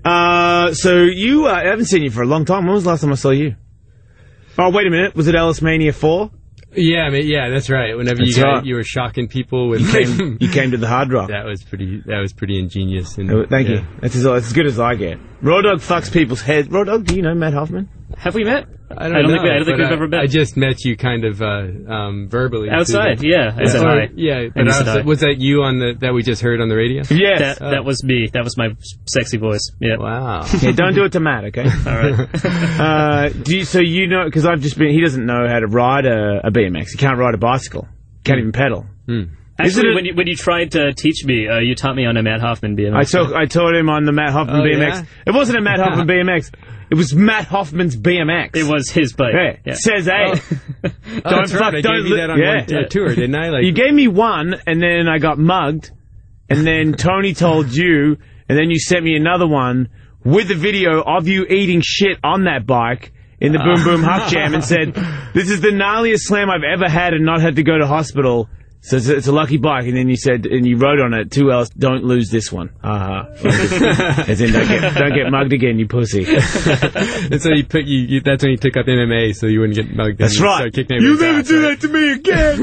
So you, I haven't seen you for a long time. When was the last time I saw you? Oh, wait a minute. Was it Alice Mania 4? Yeah, I mean, yeah, that's right. Whenever you were shocking people with you came to the Hard Rock. That was pretty ingenious. And, thank you. That's as good as I get. Raw Dog fucks people's heads. Raw Dog, do you know Matt Hoffman? Have we met? I don't know, think we've ever met. I just met you kind of verbally. Outside, yeah. I said hi. Yeah, but was that you that we just heard on the radio? Yes. That was me. That was my sexy voice. Yeah. Wow. Okay, don't do it to Matt, okay? All right. So you know, because he doesn't know how to ride a BMX. He can't ride a bicycle. Can't even pedal. Actually, when you tried to teach me, you taught me on a Matt Hoffman BMX. I taught him on the Matt Hoffman BMX. Yeah? It wasn't a Matt Hoffman BMX. It was Matt Hoffman's BMX. It was his bike. Yeah. Says, hey. That's right. I gave you that on one tour, didn't I? You gave me one, and then I got mugged, and then Tony told you, and then you sent me another one with a video of you eating shit on that bike in the Boom Boom Huck Jam and said, this is the gnarliest slam I've ever had and not had to go to hospital. So it's a lucky bike, and then you said, and you wrote on it, 2 L's, don't lose this one. As in, don't get mugged again, you pussy. And so that's when you took up MMA, so you wouldn't get mugged. That's right. You never do that to me again.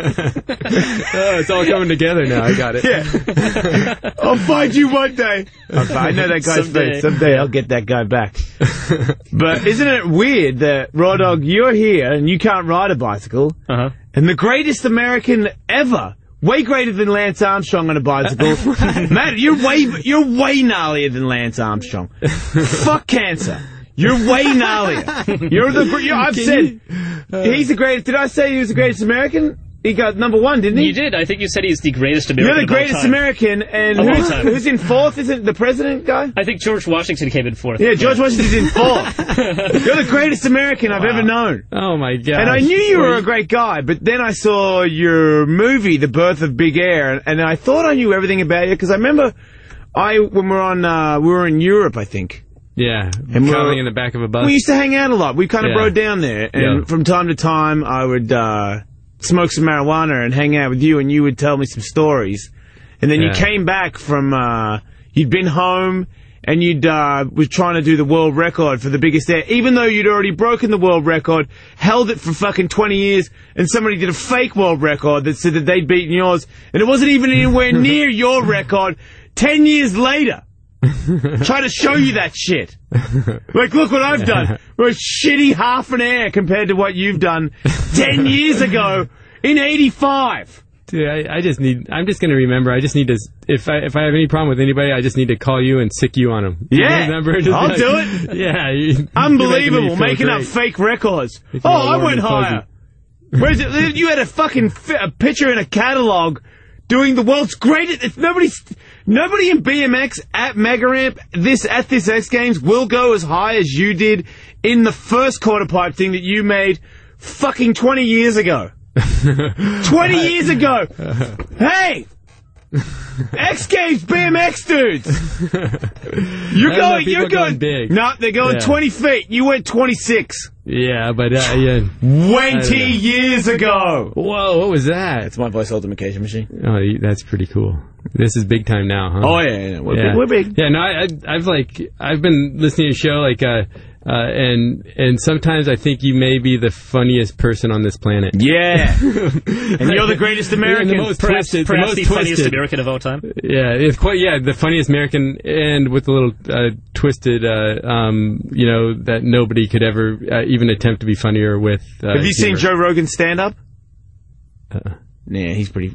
It's all coming together now. I got it. Yeah. I'll find you one day. I know that guy's face. Someday I'll get that guy back. But isn't it weird that, Raw Dog, you're here and you can't ride a bicycle? And the greatest American ever, way greater than Lance Armstrong on a bicycle. Matt, you're way gnarlier than Lance Armstrong. Fuck cancer. You're way gnarlier. I've said he's the greatest. Did I say he was the greatest American? He got #1, didn't he? You did. I think you said he's the greatest American. You're the greatest American, and who's in 4th? Is it the president guy? I think George Washington came in 4th. Yeah, George Washington's in 4th. You're the greatest American I've ever known. Oh my God! And I knew you were a great guy, but then I saw your movie, The Birth of Big Air, and I thought I knew everything about you because I remember when we were in Europe, I think. Yeah, and traveling in the back of a bus. We used to hang out a lot. We kind of rode down there, and from time to time I would smoke some marijuana and hang out with you, and you would tell me some stories. And then you came back from, you'd been home, and you'd was trying to do the world record for the biggest air, even though you'd already broken the world record, held it for fucking 20 years, and somebody did a fake world record that said that they'd beaten yours, and it wasn't even anywhere near your record 10 years later. Try to show you that shit. Like, look what I've done. We're a shitty half an air compared to what you've done 10 years ago in 85. Dude, I'm just going to remember. I just need to, if I have any problem with anybody, I just need to call you and sick you on them. Yeah. Remember? I'll do it. Yeah. Unbelievable. Making up fake records. Oh, I went higher. Where's it? You had a fucking a picture in a catalog doing the world's greatest. Nobody in BMX at Mega Ramp at this X Games will go as high as you did in the first quarter pipe thing that you made fucking 20 years ago. 20 years ago. Hey! X Games BMX dudes. You're going big. No, they're going 20 feet. You went 26. Yeah, but 20 years ago. Whoa, what was that? It's my voice ultimacation machine. Oh, that's pretty cool. This is big time now, huh? Oh yeah. We're big. Yeah, no, I've been listening to your show and sometimes I think you may be the funniest person on this planet. Yeah. And you're the greatest American. The most twisted. Perhaps the funniest American of all time. Yeah, it's the funniest American, and with a little twisted, that nobody could ever even attempt to be funnier with. Have you seen Joe Rogan stand up? Yeah, he's pretty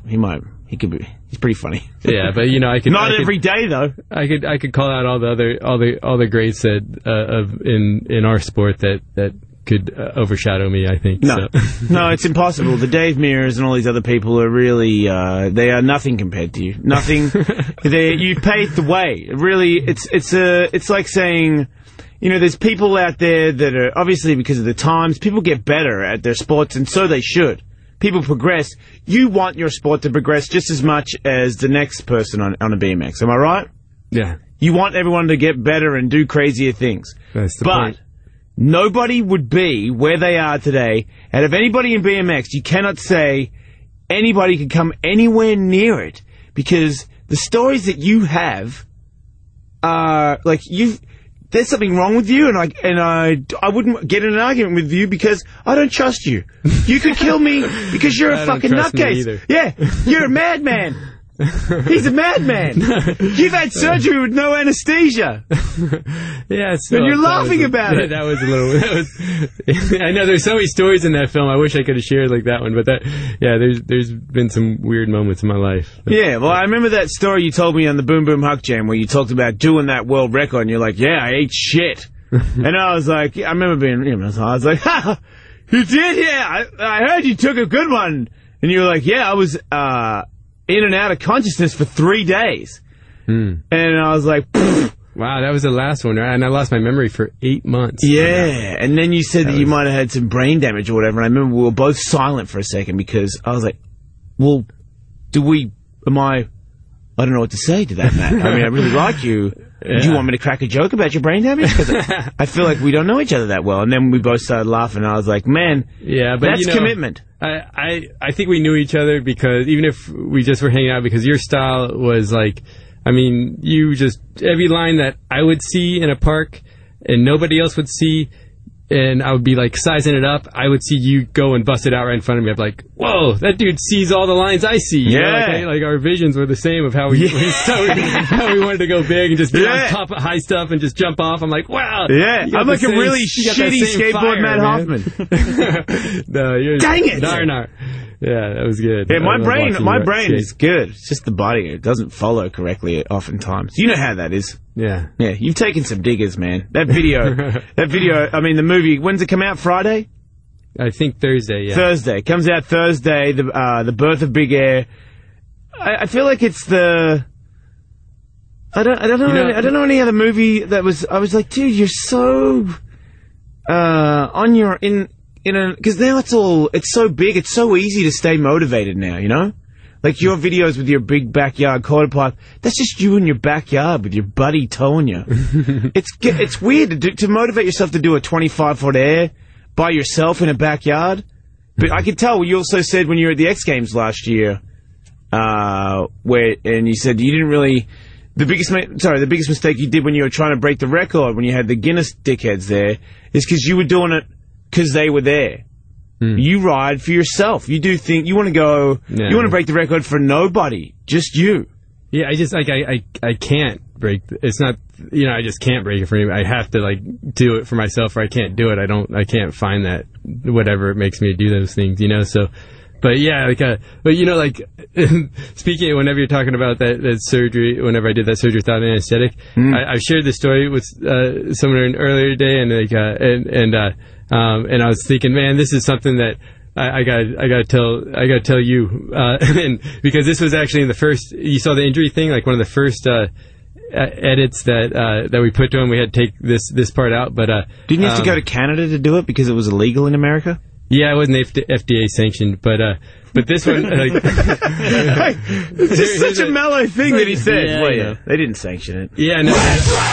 funny. Yeah, but not every day though. I could call out all the greats that in our sport that could overshadow me, I think. No, no, it's impossible. The Dave Mears and all these other people are really they are nothing compared to you. Nothing. You paved the way. Really, it's like saying, there's people out there that are obviously because of the times, people get better at their sports, and so they should. People progress. You want your sport to progress just as much as the next person on a BMX. Am I right? Yeah. You want everyone to get better and do crazier things. That's the point. Nobody would be where they are today. Out of anybody in BMX, you cannot say anybody could come anywhere near it, because the stories that you have there's something wrong with you, and I wouldn't get in an argument with you because I don't trust you. You could kill me because you're a fucking nutcase. Yeah, you're a madman. He's a madman. You've had surgery with no anesthesia. Yeah, and you're laughing about it. That was a little. I know there's so many stories in that film. I wish I could have shared like that one, but there's been some weird moments in my life. Yeah, well, I remember that story you told me on the Boom Boom Huck Jam where you talked about doing that world record, and you're like, "Yeah, I ate shit," and I was like, I remember being, I was like, "Ha, you did? Yeah, I heard you took a good one," and you were like, "Yeah, I was." In and out of consciousness for 3 days. And I was like, pfft. Wow, that was the last one, right? And I lost my memory for 8 months. Yeah, and then you said that you might have had some brain damage or whatever, and I remember we were both silent for a second because I was like, well, I don't know what to say to that, Matt. I mean, I really like you. Yeah. Do you want me to crack a joke about your brain damage? Because I feel like we don't know each other that well. And then we both started laughing, and I was like, man, that's commitment. I think we knew each other because even if we just were hanging out, because your style was like, I mean, you just, every line that I would see in a park and nobody else would see, and I would be like sizing it up, I would see you go and bust it out right in front of me. I'd be like, whoa, that dude sees all the lines I see. Yeah. You know, like our visions were the same of how we how we wanted to go big and just get on top of high stuff and just jump off. I'm like, wow. Yeah, I'm like a really shitty skateboard Matt Hoffman. No, you're... Dang it! Nar. Yeah, that was good. Yeah, my brain is good. It's just the body. It doesn't follow correctly oftentimes. You know how that is. Yeah. Yeah, you've taken some diggers, man. That video, I mean, the movie, when's it come out? Friday? I think Thursday, yeah. Thursday. Comes out Thursday, the birth of Big Air. I feel like it's the... I don't know any other movie that was... I was like, dude, you're so... on your... Because now it's so big, it's so easy to stay motivated now, you know? Like your videos with your big backyard quarter pipe, that's just you in your backyard with your buddy towing you. It's weird to motivate yourself to do a 25-foot air by yourself in a backyard. But I could tell you also said when you were at the X Games last year, and you said you didn't really... The biggest mistake you did when you were trying to break the record, when you had the Guinness dickheads there, is because you were doing it because they were there. You ride for yourself. You do think you want to go. Yeah. You want to break the record for nobody, just you. Yeah, I just I can't break. It's not, you know, I just can't break it for anybody. I have to like do it for myself, or I can't do it. I can't find that whatever it makes me do those things, you know. So, but yeah, but you know, like speaking of, whenever you're talking about that surgery, whenever I did that surgery without anesthetic, I shared this story with someone an earlier today, and and I was thinking, man, this is something that I gotta tell you, and because this was actually in the first, you saw the injury thing, like one of the first edits that we put to him. We had to take this part out, but didn't you have to go to Canada to do it because it was illegal in America? Yeah, it wasn't FDA sanctioned, but this one, like, it's just such a mellow thing that he said. Yeah, well, yeah, they didn't sanction it. Yeah, no.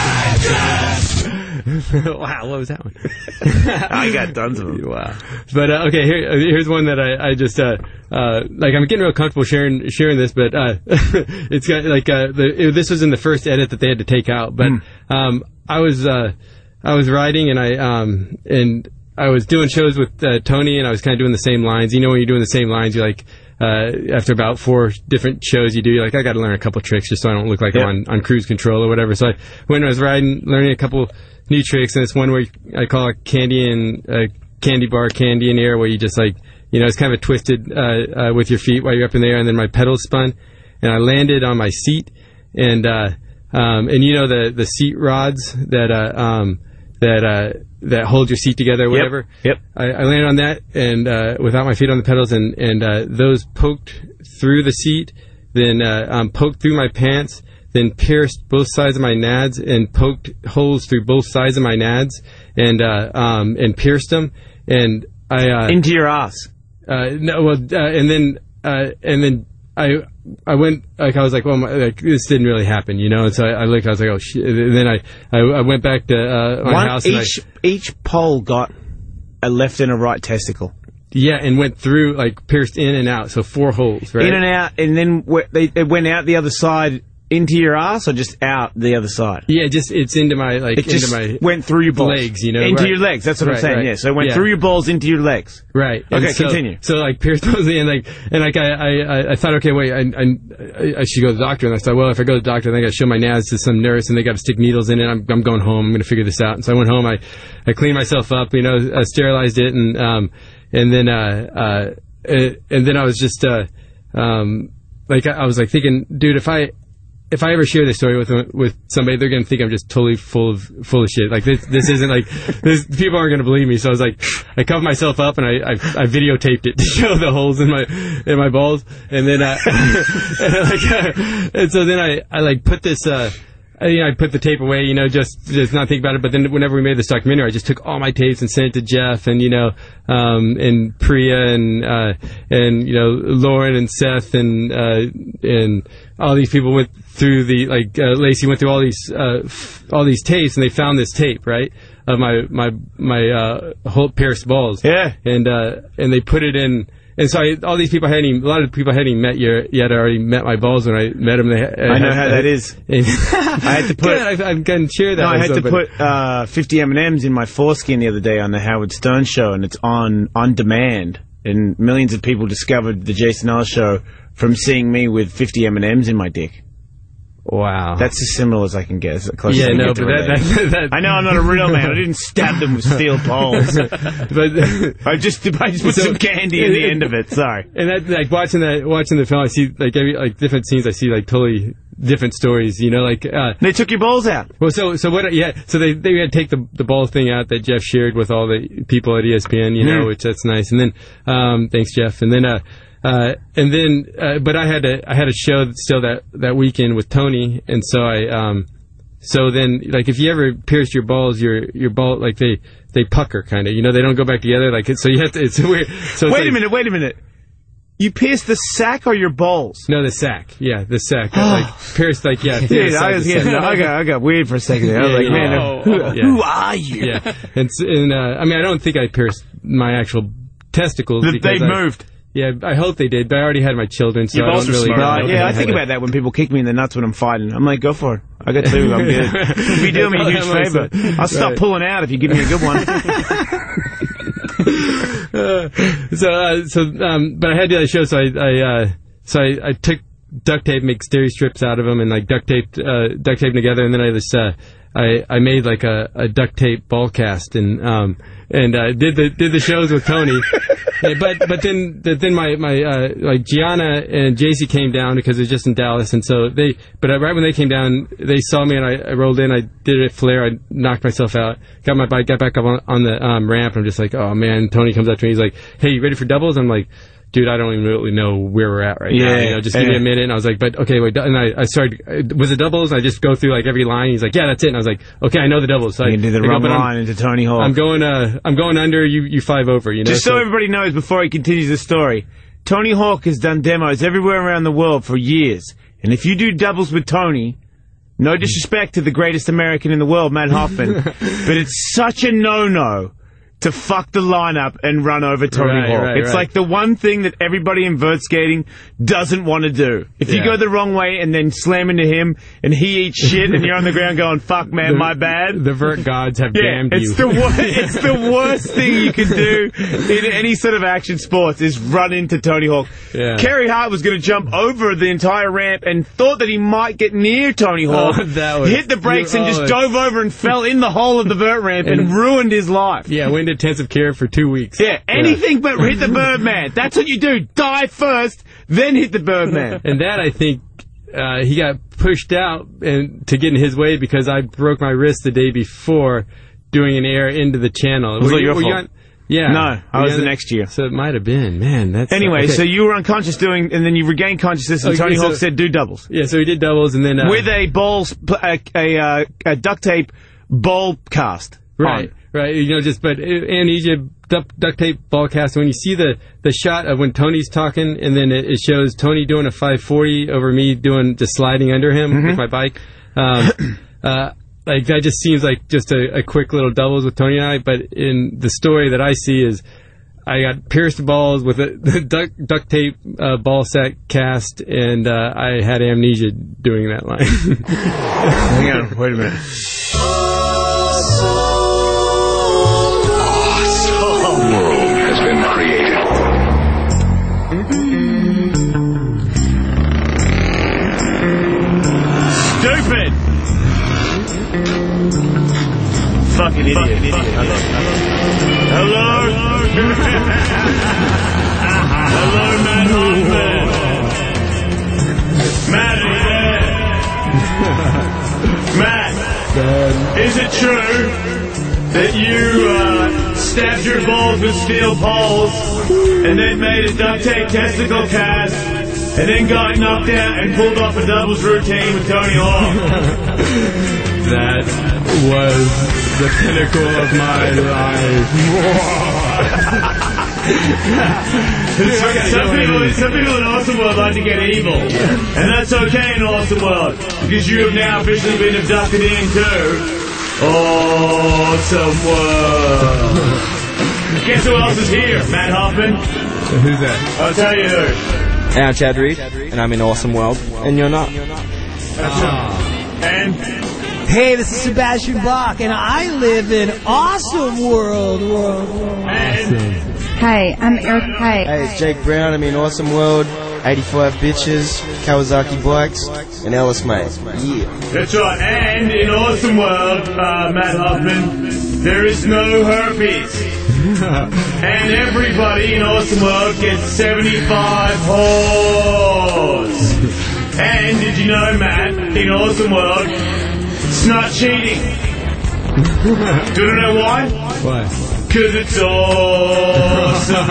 Wow, what was that one? I got tons of them. Wow. But okay, here's one that I just like, I'm getting real comfortable sharing this, but it's got like this was in the first edit that they had to take out. But I was riding, and I was doing shows with Tony, and I was kind of doing the same lines. You know, when you're doing the same lines, you're like, after about 4 different shows you do, you're like, I got to learn a couple tricks just so I don't look like I'm on cruise control or whatever. So when I was riding, learning a couple new tricks, and it's one where I call it candy in the air, where you just like, you know, it's kind of a twisted with your feet while you're up in the air, and then my pedals spun, and I landed on my seat, and you know the seat rods that hold your seat together or whatever. Yep. I landed on that, and without my feet on the pedals, and those poked through the seat, then poked through my pants, then pierced both sides of my nads, and poked holes through both sides of my nads, and pierced them, and I into your ass. No, well, and then I went, like, I was like, well, this didn't really happen, you know, and so I looked, I was like, oh shit, and then I went back to my house. Each pole got a left and a right testicle. Yeah, and went through, like, pierced in and out, so 4 holes, right? In and out, and then they went out the other side into your ass or just out the other side? Yeah, it's into my went through your balls. Legs, you know, into your legs. That's what I'm saying. Right. Yeah, so it went through your balls into your legs. Right. Okay, continue. So like pierced those in, I thought, okay, wait, I should go to the doctor, and I thought, well, if I go to the doctor, then I got to show my nads to some nurse, and they got to stick needles in it. I'm going home. I'm going to figure this out. And so I went home. I cleaned myself up, you know, I sterilized it, and then I was just I was like thinking, dude, if I ever share this story with somebody, they're going to think I'm just totally full of shit. Like this isn't like this. People aren't going to believe me. So I was like, I covered myself up and I videotaped it to show the holes in my balls, and then and so then I like put this. I put the tape away, you know, just not think about it. But then whenever we made this documentary, I just took all my tapes and sent it to Jeff and, you know, and Priya and, you know, Lauren and Seth and all these people went through Lacey went through all these tapes, and they found this tape, right, of my whole pierced balls. Yeah. And they put it in. And so a lot of people hadn't even met yet. I already met my balls when I met them. I know how that is. I had to put. I'm going to share that. No, I had to put 50 M&Ms in my foreskin the other day on the Howard Stern show, and it's on demand. And millions of people discovered the Jason Ellis show from seeing me with 50 M&Ms in my dick. Wow. That's as similar as I can get. As close yeah, as I no, can but get that I know I'm not a real man. I didn't stab them with steel poles. But I just put some candy in the end of it. Sorry. And that, like watching the film, I see like different scenes. I see like totally different stories. You know, like they took your balls out. Well, so what? Yeah, so they had to take the ball thing out that Jeff shared with all the people at ESPN. You know, which that's nice. And then thanks, Jeff. And then. But I had a show still that weekend with Tony, and so so then, like, if you ever pierce your balls, your ball, like, they pucker, kind of, you know, they don't go back together, like, so you have to, it's weird. So wait a minute. You pierced the sack or your balls? No, the sack. Yeah, the sack. Like, pierced, like, yeah. Dude, I got weird for a second there. I was like, man, who are you? Yeah. And I mean, I don't think I pierced my actual testicles. They moved. Yeah, I hope they did, but I already had my children, so I don't really know. Yeah, I think about that when people kick me in the nuts when I'm fighting. I'm like, go for it. I got two. I'm good. You'll be doing me a huge favor. I'll stop pulling out if you give me a good one. But I had the other show, so I took duct tape, make steri strips out of them, and like duct tape together, and then I made like a duct tape ball cast, and did the shows with Tony. But then my like Gianna and JC came down because it was just in Dallas, and so right when they came down, they saw me, and I rolled in, I did a flare, I knocked myself out, got my bike, got back up on the ramp, and I'm just like, oh man. Tony comes up to me, he's like, hey, you ready for doubles? I'm like, dude, I don't even really know where we're at right now. You know, just give me a minute. And I was like, but okay, wait. And I started, was it doubles? I just go through like every line. He's like, yeah, that's it. And I was like, okay, I know the doubles. So you did the rubber line into Tony Hawk. I'm going under, you 5 over, you know. Just so everybody knows before he continues the story, Tony Hawk has done demos everywhere around the world for years. And if you do doubles with Tony, no disrespect to the greatest American in the world, Matt Hoffman, but it's such a no-no to fuck the lineup and run over Tony Hawk. It's like the one thing that everybody in vert skating doesn't want to do. If you go the wrong way and then slam into him and he eats shit and you're on the ground going, fuck man, my bad. The vert gods have damned you. It's the worst thing you can do in any sort of action sports is run into Tony Hawk. Yeah. Kerry Hart was going to jump over the entire ramp and thought that he might get near Tony Hawk, hit the brakes and just dove over and fell in the hole of the vert ramp and ruined his life. Yeah, went intensive care for 2 weeks. Yeah, anything but hit the Birdman. That's what you do. Die first, then hit the Birdman. And that, I think, he got pushed out and to get in his way because I broke my wrist the day before doing an air into the channel. Was it your fault? Yeah. No, I was the next year. So it might have been. Man, that's... Anyway, so you were unconscious and then you regained consciousness, and Tony Hawk said, do doubles. Yeah, so he did doubles, and then... with a duct tape ball cast. Right. Right, you know, but amnesia, duct tape, ball cast. When you see the shot of when Tony's talking, and then it shows Tony doing a 540 over me just sliding under him with my bike. Like that just seems like just a quick little doubles with Tony and I. But in the story that I see is, I got pierced balls with the duct tape ball sack cast, and I had amnesia doing that line. Hang on, wait a minute. Awesome world has been created. Stupid! Fucking idiot. Hello? Hello, Matt Hoffman. Matt is there. Matt, is it true that you stabbed your balls with steel poles and then made a duct tape testicle cast and then got knocked out and pulled off a doubles routine with Tony Hawk? That was the pinnacle of my life. Some people in Awesome World like to get evil, and that's okay in Awesome World because you have now officially been abducted into Awesome World. Guess who else is here? Matt Hoffman. Who's that? I'll tell you who. And I'm Chad Reed, and I'm in Awesome World, and you're not. And hey, this is Sebastian Bach, and I live in Awesome World. Hey, I'm Eric Pike. Hey, it's Jake Brown, I'm in Awesome World, 85 Bitches, Kawasaki Bikes, and Ellis May. Yeah. That's right, and in Awesome World, Matt Hoffman, there is no herpes. And everybody in Awesome World gets 75 whores. And did you know, Matt, in Awesome World, it's not cheating. Do you know why? Why? Because it's Awesome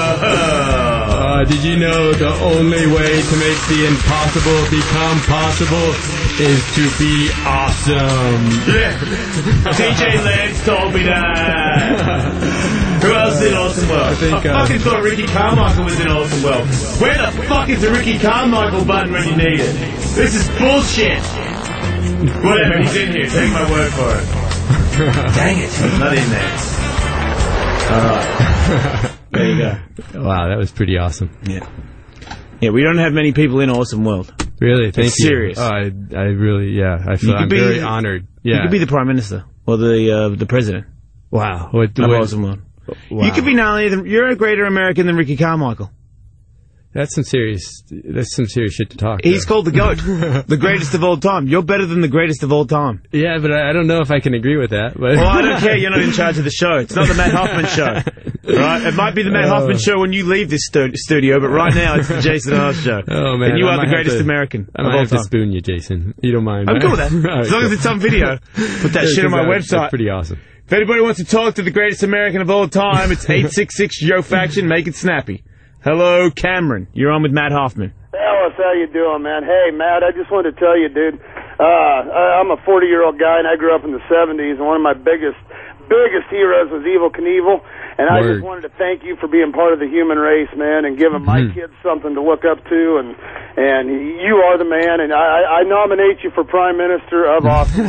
World. Did you know the only way to make the impossible become possible is to be awesome? Yeah. TJ Lance told me that. Who else is in Awesome World? I fucking thought Ricky Carmichael was in Awesome World. Where the fuck is the Ricky Carmichael button when you need it? This is bullshit. Whatever, he's in here. Take my word for it. Dang it, he's not in there. Alright. There you go. Wow, that was pretty awesome. Yeah. Yeah, we don't have many people in Awesome World. Really? Thank you. Serious. Oh, I really, yeah. I feel I'm very honored. Yeah. You could be the Prime Minister or the President. Wow. Of Awesome World. Wow. You could be not only you're a greater American than Ricky Carmichael. That's some serious shit to talk. He's called the GOAT, the greatest of all time. You're better than the greatest of all time. Yeah, but I don't know if I can agree with that. But well, I don't care. You're not in charge of the show. It's not the Matt Hoffman show. Right? It might be the Matt Hoffman show when you leave this studio, but right now it's the Jason Hart show. Oh, man. And you are the greatest American I might have to spoon you, Jason. You don't mind. I'm cool with that. As long as it's on video. Put that shit on my website. That's pretty awesome. If anybody wants to talk to the greatest American of all time, it's 866-JOE-FACTION. Make it snappy. Hello, Cameron. You're on with Matt Hoffman. Ellis, how you doing, man? Hey, Matt, I just wanted to tell you, dude, I'm a 40-year-old guy, and I grew up in the 70s, and one of my biggest heroes was Evel Knievel, and I just wanted to thank you for being part of the human race, man, and giving my kids something to look up to, and you are the man, and I nominate you for Prime Minister of Awesome.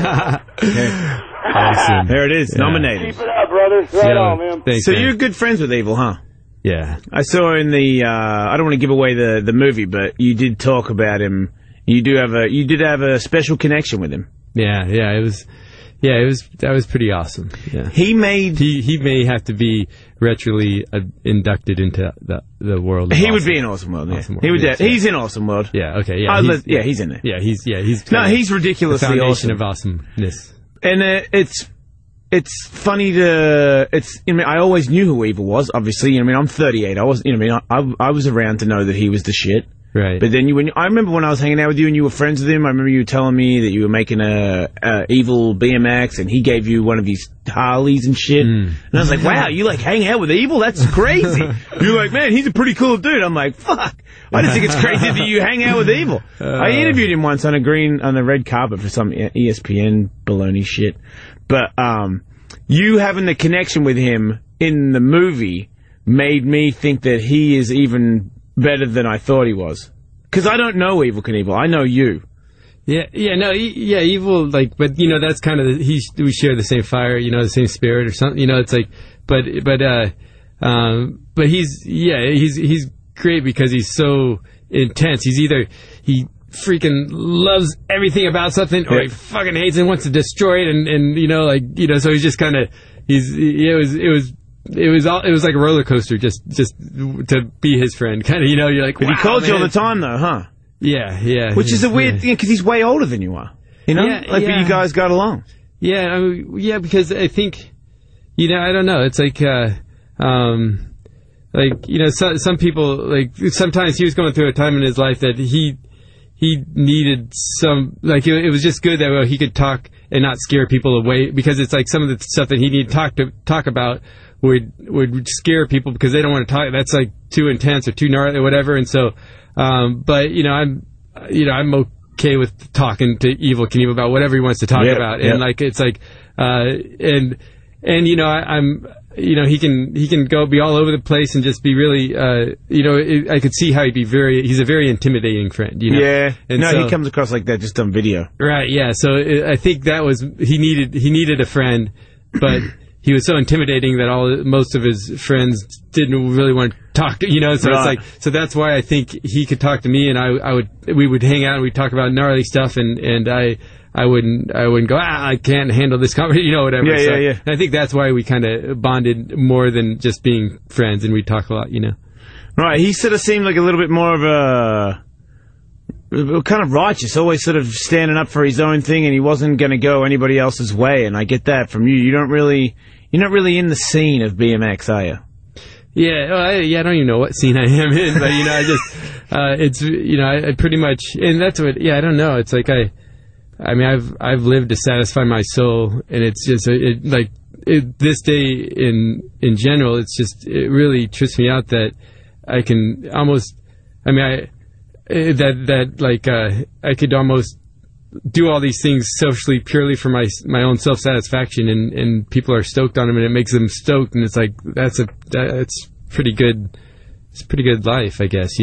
Awesome. There it is, nominated. Keep it up, brother. Right on, man. Thanks, so man. you're good friends with Evel, huh? Yeah. I saw in the, I don't want to give away the movie, but you did talk about him. You did have a special connection with him. Yeah, that was pretty awesome. Yeah. He may have to be retroly inducted into the world. He would be in Awesome World. Yeah. Awesome World. He would. Yes, he's in Awesome World. Yeah. Okay. Yeah. He's in there. Yeah. He's he's ridiculously the awesome. foundation of awesomeness. And it's funny to I always knew who Evel was. Obviously, I'm 38. I was I was around to know that he was the shit. Right. But then I remember when I was hanging out with you and you were friends with him. I remember you telling me that you were making a Evel BMX and he gave you one of these Harleys and shit. And I was like, wow, you like hang out with Evel? That's crazy. You're like, man, he's a pretty cool dude. I'm like, fuck. I just think it's crazy that you hang out with Evel. I interviewed him once on the red carpet for some ESPN baloney shit. But you having the connection with him in the movie made me think that he is even better than I thought he was. Because I don't know Evel Knievel. I know you. Evel, but that's kind of we share the same fire, the same spirit or something. It's like, but But he's great because he's so intense. He freaking loves everything about something, or he fucking hates it and wants to destroy it, and so he's just kind of, it was like a roller coaster just to be his friend, kind of, you're like, but he called you all the time though, huh? Yeah. Which is a weird thing, because he's way older than you are, but you guys got along. Yeah, because I think, I don't know, it's like, some people, like, sometimes he was going through a time in his life that he needed some, like, it was just good that he could talk and not scare people away, because it's like some of the stuff that he needed to talk about would scare people because they don't want to talk. That's like too intense or too gnarly or whatever. And so, I'm okay with talking to Evel Knievel about whatever he wants to talk about. And like, it's like, I'm, he can go be all over the place and just be really, I could see how he's a very intimidating friend, Yeah. And he comes across like that just on video. Right, yeah. So I think that was, he needed a friend, but he was so intimidating that most of his friends didn't really want to talk to, so it's like, so that's why I think he could talk to me, and we would hang out and we'd talk about gnarly stuff, and I wouldn't go, I can't handle this conversation, whatever. Yeah. And I think that's why we kind of bonded more than just being friends, and we talk a lot, Right, he sort of seemed like a little bit more of a kind of righteous, always sort of standing up for his own thing, and he wasn't going to go anybody else's way, and I get that from you. You're not really in the scene of BMX, are you? Yeah, I don't even know what scene I am in, but, I just, I pretty much, and that's what, I don't know, it's like I've lived to satisfy my soul, and it's just this day in general, it's just, it really trips me out that I can almost, I could almost do all these things selfishly, purely for my own self satisfaction, and people are stoked on them, and it makes them stoked, and it's like that's pretty good. It's a pretty good life, I guess.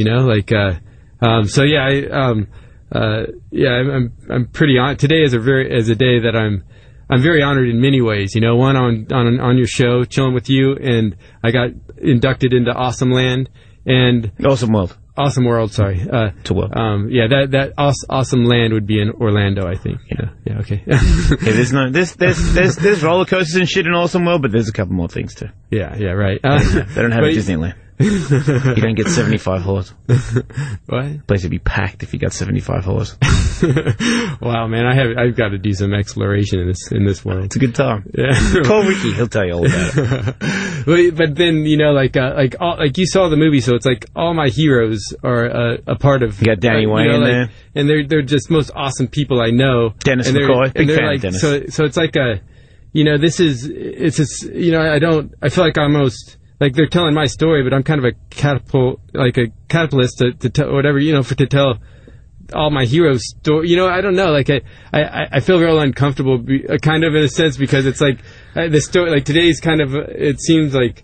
I'm pretty on today as a day that I'm very honored in many ways. One on your show, chilling with you, and I got inducted into Awesome Land and Awesome World. Awesome World, sorry. To World. That Awesome Land would be in Orlando, I think. Yeah, okay. There's roller coasters and shit in Awesome World, but there's a couple more things too. Yeah, right. They don't have a Disneyland. You don't get 75 horse. What? The place would be packed if you got 75 horse. Wow, man, I've got to do some exploration in this world. It's a good time. Yeah. Call Ricky, he'll tell you all about it. But then like you saw the movie, so it's like all my heroes are a part of. You got Danny Way in there, and they're just most awesome people I know. Dennis McCoy, big fan of Dennis. So it's like I feel like I'm almost. Like, they're telling my story, but I'm kind of a catalyst to tell whatever, to tell all my heroes' story. I don't know. Like, I feel real uncomfortable, kind of in a sense, because it's like, the story, like, today's kind of, it seems like,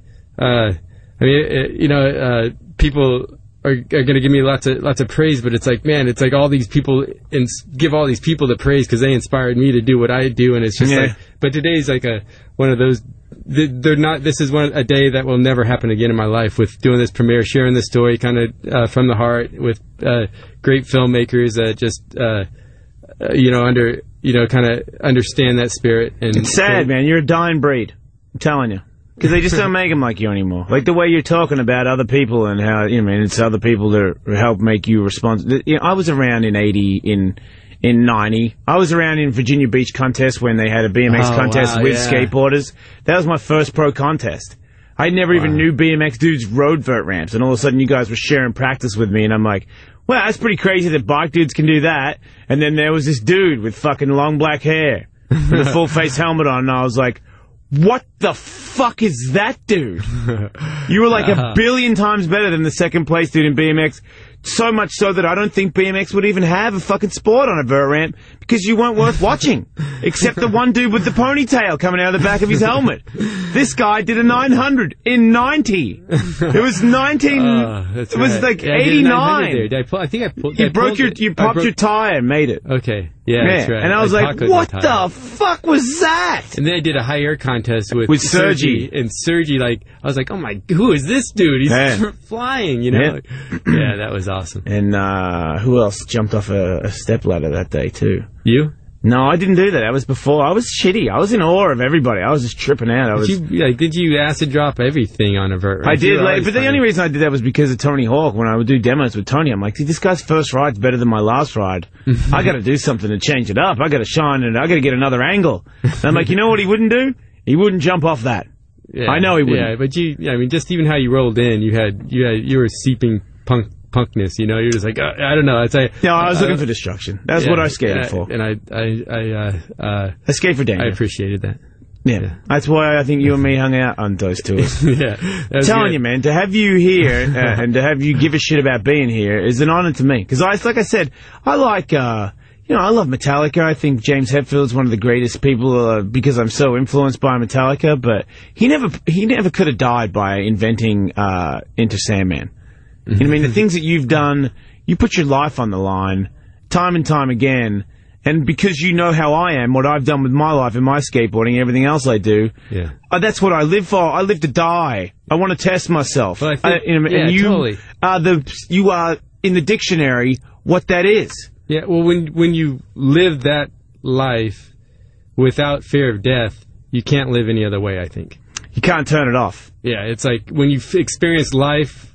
people are going to give me lots of praise, but it's like, man, it's like all these people, and give all these people the praise because they inspired me to do what I do, and it's just like, but today's like one of those, this is a day that will never happen again in my life, with doing this premiere, sharing the story kind of from the heart with great filmmakers that just kind of understand that spirit. And it's sad, man. You're a dying breed. I'm telling you, because they just don't make them like you anymore. Like the way you're talking about other people and how it's other people that help make you responsible. I was around in 80 in 90. I was around in Virginia Beach contest when they had a BMX contest with skateboarders. That was my first pro contest. I never even knew BMX dudes rode vert ramps, and all of a sudden you guys were sharing practice with me, and I'm like, well, that's pretty crazy that bike dudes can do that. And then there was this dude with fucking long black hair with a full face helmet on, and I was like, what the fuck is that dude? You were like a billion times better than the second place dude in BMX. So much so that I don't think BMX would even have a fucking sport on a vert ramp because you weren't worth watching. Except the one dude with the ponytail coming out of the back of his helmet. This guy did a 900 in 90. It was 19... it was like 89. I think I pulled... You popped your tire and made it. Okay. Yeah, that's right. And I was like, what the fuck was that? And then I did a high air contest with Sergi. And Sergi, like, I was like, oh my, who is this dude? He's flying, you know? Yeah, that was awesome. And who else jumped off a step ladder that day, too? You? No, I didn't do that. That was before. I was shitty. I was in awe of everybody. I was just tripping out. Did you acid drop everything on a vert? Right? I did, but the only reason I did that was because of Tony Hawk. When I would do demos with Tony, I'm like, this guy's first ride's better than my last ride. I got to do something to change it up. I got to shine it. I got to get another angle. And I'm like, you know what he wouldn't do? He wouldn't jump off that. Yeah, I know he wouldn't. Yeah, but just even how you rolled in, you were seeping punkness, you know, you're just like, I don't know. It's like, no, I was looking for destruction. That's what I skated for. And I skate for danger. I appreciated that. Yeah. That's why I think you and me hung out on those tours. Yeah. Telling you, man, to have you here and to have you give a shit about being here is an honor to me. Because like I said, I like, I love Metallica. I think James Hetfield's one of the greatest people because I'm so influenced by Metallica. But he never could have died by inventing Enter Sandman. You know what I mean? The things that you've done, you put your life on the line time and time again. And because you know how I am, what I've done with my life and my skateboarding, everything else I do, that's what I live for. I live to die. I want to test myself. Well, I think, and you you are in the dictionary what that is. Yeah, well, when you live that life without fear of death, you can't live any other way, I think. You can't turn it off. Yeah, it's like when you experience life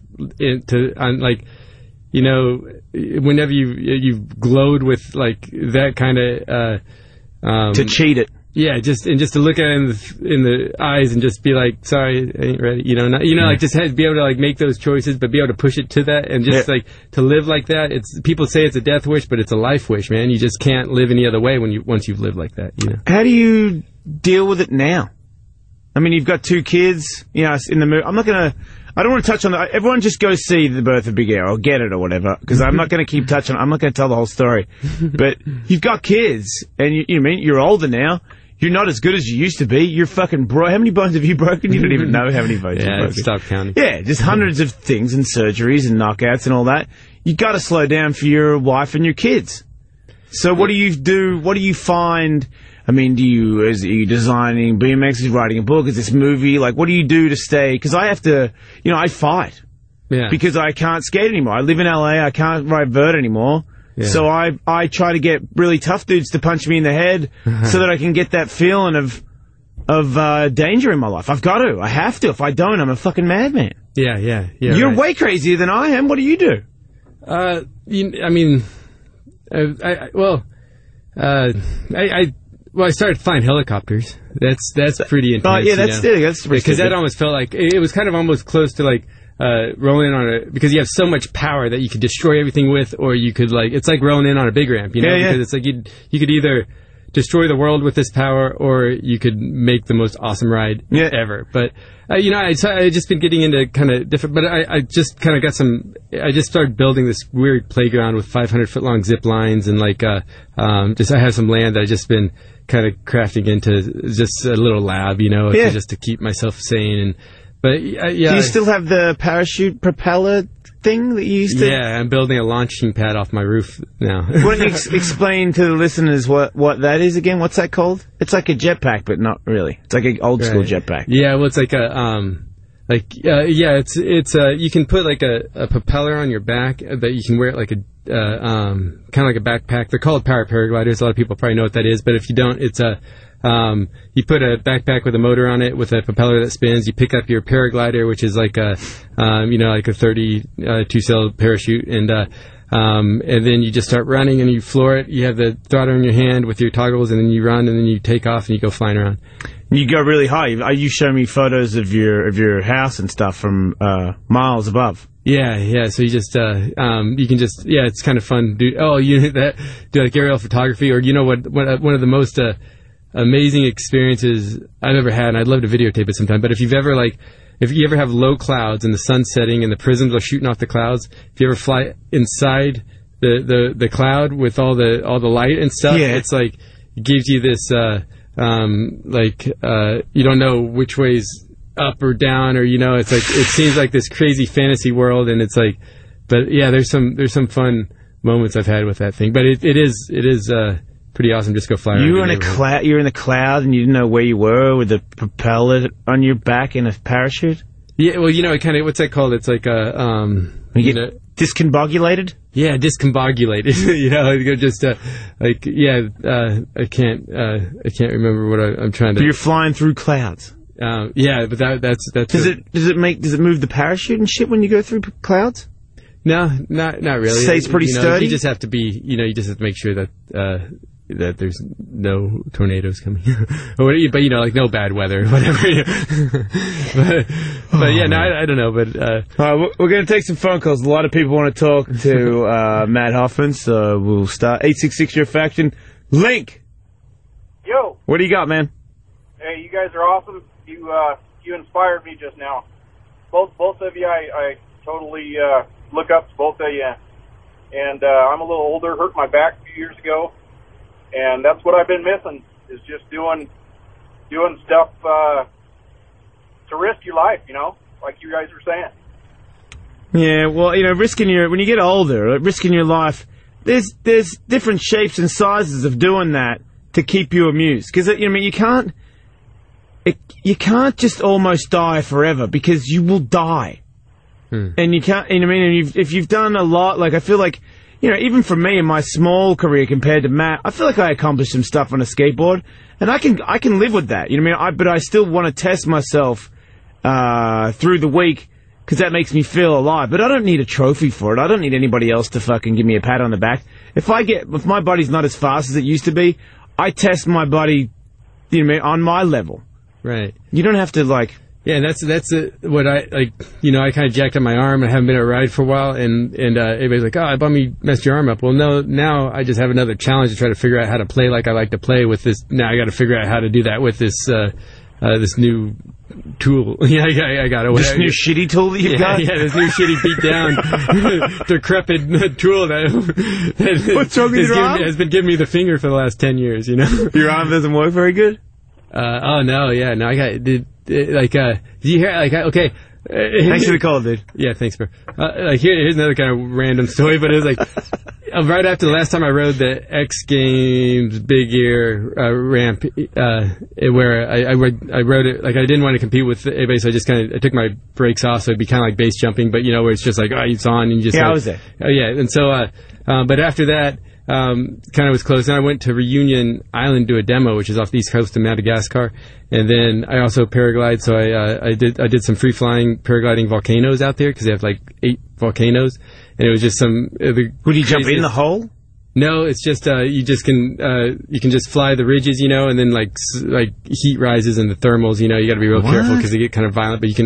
whenever you've glowed with like that kind of to cheat it. Yeah, just to look at it in the eyes and just be like, sorry, I ain't ready. Just be able to like make those choices, but be able to push it to that and just like to live like that. People say it's a death wish, but it's a life wish, man. You just can't live any other way once you've lived like that. You know. How do you deal with it now? I mean, you've got 2 kids. You know, in the movie. I don't want to touch on that. Everyone just go see The Birth of Big Air or get it or whatever, because I'm not going to keep touching. I'm not going to tell the whole story. But you've got kids, and you're older now. You're not as good as you used to be. You're fucking How many bones have you broken? You don't even know how many bones you've broken. Stop counting. Yeah, just hundreds of things and surgeries and knockouts and all that. You got to slow down for your wife and your kids. So what do you do? What do you find? I mean, are you designing BMX? Is writing a book? Is this movie? Like, what do you do to stay? Because I have to, I fight. Yeah. Because I can't skate anymore. I live in LA. I can't ride vert anymore. Yeah. So I try to get really tough dudes to punch me in the head so that I can get that feeling of danger in my life. I've got to. I have to. If I don't, I'm a fucking madman. Yeah. You're way crazier than I am. What do you do? I started flying helicopters. That's pretty intense. Oh, yeah, that's pretty because that almost felt like it was kind of almost close to like rolling on because you have so much power that you could destroy everything with, or you could it's like rolling in on a big ramp, you know? Yeah, because it's like you could either destroy the world with this power, or you could make the most awesome ride ever. But I just been getting into kind of different. But I just kind of got some. I just started building this weird playground with 500-foot long zip lines, and I have some land that I just been kind of crafting into just a little lab, just to keep myself sane. Do you still have the parachute propeller thing that you used to? Yeah, I'm building a launching pad off my roof now. Why don't you explain to the listeners what that is again? What's that called? It's like a jetpack, but not really. It's like an old school jetpack. Yeah, well, it's like it's you can put like a propeller on your back that you can wear it like a kind of like a backpack. They're called power paragliders. A lot of people probably know what that is, but if you don't, it's you put a backpack with a motor on it with a propeller that spins. You pick up your paraglider, which is like a 32-cell parachute, and then you just start running and you floor it. You have the throttle in your hand with your toggles, and then you run, and then you take off and you go flying around. You go really high. You show me photos of your house and stuff from miles above. Yeah. So you just you can just it's kind of fun. Do like aerial photography, or one of the most amazing experiences I've ever had, and I'd love to videotape it sometime. But if you ever have low clouds and the sun's setting and the prisms are shooting off the clouds, if you ever fly inside the cloud with all the light and stuff, it's like it gives you this you don't know which way's up or down, or it's like it seems like this crazy fantasy world, and it's like, but yeah, there's some fun moments I've had with that thing. But it is pretty awesome. Just go fly around. You were in a cloud. You were in the cloud, and you didn't know where you were with a propeller on your back in a parachute. Yeah, well, you know, it kind of, what's that called? It's like a you get discombobulated. Yeah, discombobulated. You know, just like I can't remember what I'm trying to. So you're flying through clouds. Yeah, but that's. Does it move the parachute and shit when you go through clouds? No, not really. Stays pretty sturdy. You just have to be, you just have to make sure that that there's no tornadoes coming, but like no bad weather, whatever. but yeah, no, I don't know. But we're going to take some phone calls. A lot of people want to talk to Matt Hoffman, so we'll start 866 Your Faction. Link. Yo. What do you got, man? Hey, you guys are awesome. You inspired me just now. Both of you, I totally look up to both of you. And I'm a little older, hurt my back a few years ago, and that's what I've been missing, is just doing stuff to risk your life, like you guys were saying. Yeah, well, when you get older, risking your life, there's different shapes and sizes of doing that to keep you amused. Because, you can't just almost die forever, because you will die. And you can't, and if you've done a lot, like, I feel like, even for me in my small career compared to Matt, I feel like I accomplished some stuff on a skateboard, and I can live with that, but I still want to test myself, through the week, because that makes me feel alive. But I don't need a trophy for it. I don't need anybody else to fucking give me a pat on the back. If my body's not as fast as it used to be, I test my body, on my level. Right. You don't have to, like... Yeah, and that's what I, like, I kind of jacked up my arm. I haven't been on a ride for a while, and everybody's like, I messed your arm up. Well, no, now I just have another challenge to try to figure out how to play like I like to play with this. Now I got to figure out how to do that with this this new tool. Yeah, I got it. This new shitty tool that you've got? Yeah, this new shitty beat down, decrepit tool that what's wrong with your arm? Has been giving me the finger for the last 10 years, Your arm doesn't work very good? I got, do you hear, okay. Thanks for the call, dude. Yeah, thanks, bro. Here's another kind of random story, but it was like, right after the last time I rode the X Games Big Ear ramp, where I rode it, like, I didn't want to compete with anybody, so I took my brakes off, so it'd be kind of like base jumping, but where it's just like, it's on, and you just... Yeah, I was there. Oh, yeah, and so, but after that, kind of was close. Then I went to Reunion Island to do a demo, which is off the east coast of Madagascar. And then I also paraglide, so I did some free flying paragliding volcanoes out there, because they have like 8 volcanoes, and it was just some. Would you jump in the hole? No, it's just you can just fly the ridges, and then like heat rises and the thermals, you got to be real careful because they get kind of violent. But you can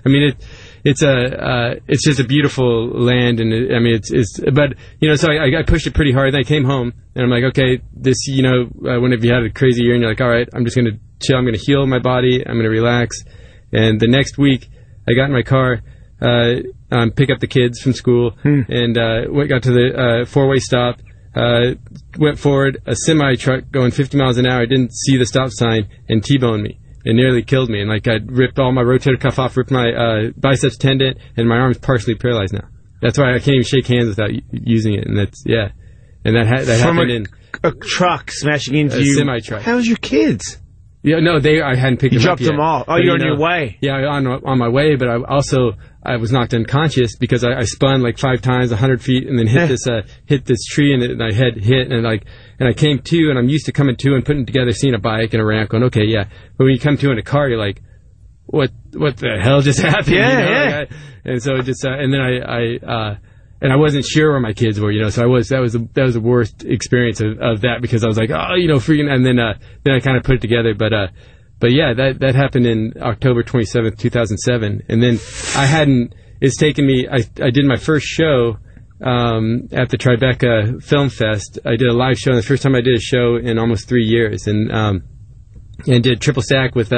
it's just a beautiful land, and so I pushed it pretty hard. Then I came home, and I'm like, okay, this, whenever you had a crazy year, and you're like, all right, I'm just gonna chill, I'm gonna heal my body, I'm gonna relax. And the next week, I got in my car, pick up the kids from school, and got to the 4-way stop. Went forward, a semi truck going 50 miles an hour didn't see the stop sign and T-boned me. It nearly killed me, and I ripped all my rotator cuff off, ripped my biceps tendon, and my arm's partially paralyzed now. That's why I can't even shake hands without using it, and and that happened in a truck smashing into a semi truck. How's your kids? Yeah, no, I hadn't picked them up yet. You dropped them off. Oh, you're on your way. Yeah, on my way, but I was knocked unconscious because I spun like 5 times, 100 feet, and then hit this tree, and my head hit, and I came to, and I'm used to coming to and putting together, seeing a bike and a ramp, going, okay, yeah. But when you come to in a car, you're like, what the hell just happened? Yeah, and so it just, and then I wasn't sure where my kids were, so that was the worst experience of that, because I was like, freaking, and then I kind of put it together, but yeah, that happened in October 27th, 2007. And then it's taken me, I did my first show, at the Tribeca Film Fest. I did a live show, and the first time I did a show in almost 3 years, and did triple stack with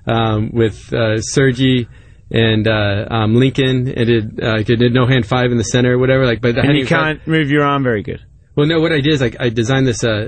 Sergi and Lincoln, and did no hand 5 in the center or whatever. But and you can't move your arm very good. Well, no, what I did is I designed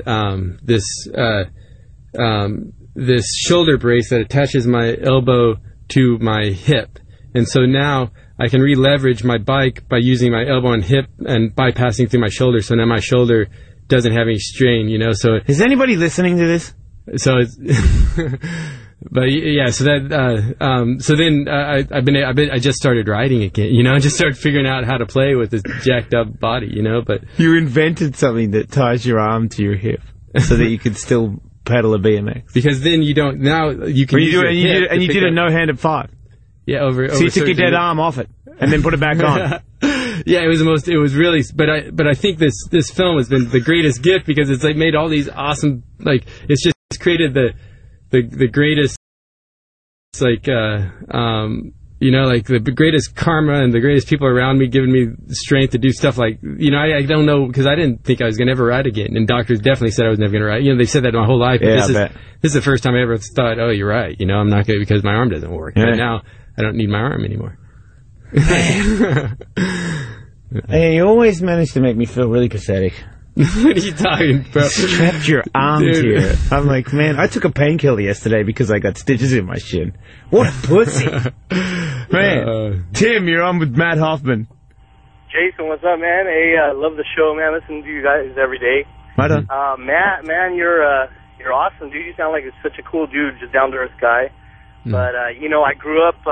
this shoulder brace that attaches my elbow to my hip, and so now I can re-leverage my bike by using my elbow and hip and bypassing through my shoulder. So now my shoulder doesn't have any strain, you know. So is anybody listening to this? So it's, but yeah. So that so then I just started riding again, you know. I just started figuring out how to play with this jacked up body, you know. But you invented something that ties your arm to your hip so that you could still pedal a BMX. Because then you don't now you can you did a no-handed 5. Yeah, over. So you took your dead arm off it and then put it back on. Yeah, it was really, but I think this film has been the greatest gift because it's like made all these awesome, like, it's just created the greatest, like, you know, like the greatest karma and the greatest people around me giving me strength to do stuff like, you know, I don't know, because I didn't think I was going to ever ride again, and doctors definitely said I was never going to ride. You know, they said that my whole life, but yeah, this is the first time I ever thought, oh, you're right, you know, I'm not going to, because my arm doesn't work. Yeah. But now I don't need my arm anymore. Hey, you always manage to make me feel really pathetic. What are you talking about? Strapped your arm to it. I'm like, man, I took a painkiller yesterday because I got stitches in my shin. What a pussy. Man, Tim, you're on with Matt Hoffman. Jason, what's up, man? Hey, I love the show, man. Listen to you guys every day. Right on. Matt, man, you're awesome, dude. You sound like such a cool dude, just down-to-earth guy. But, you know, I grew up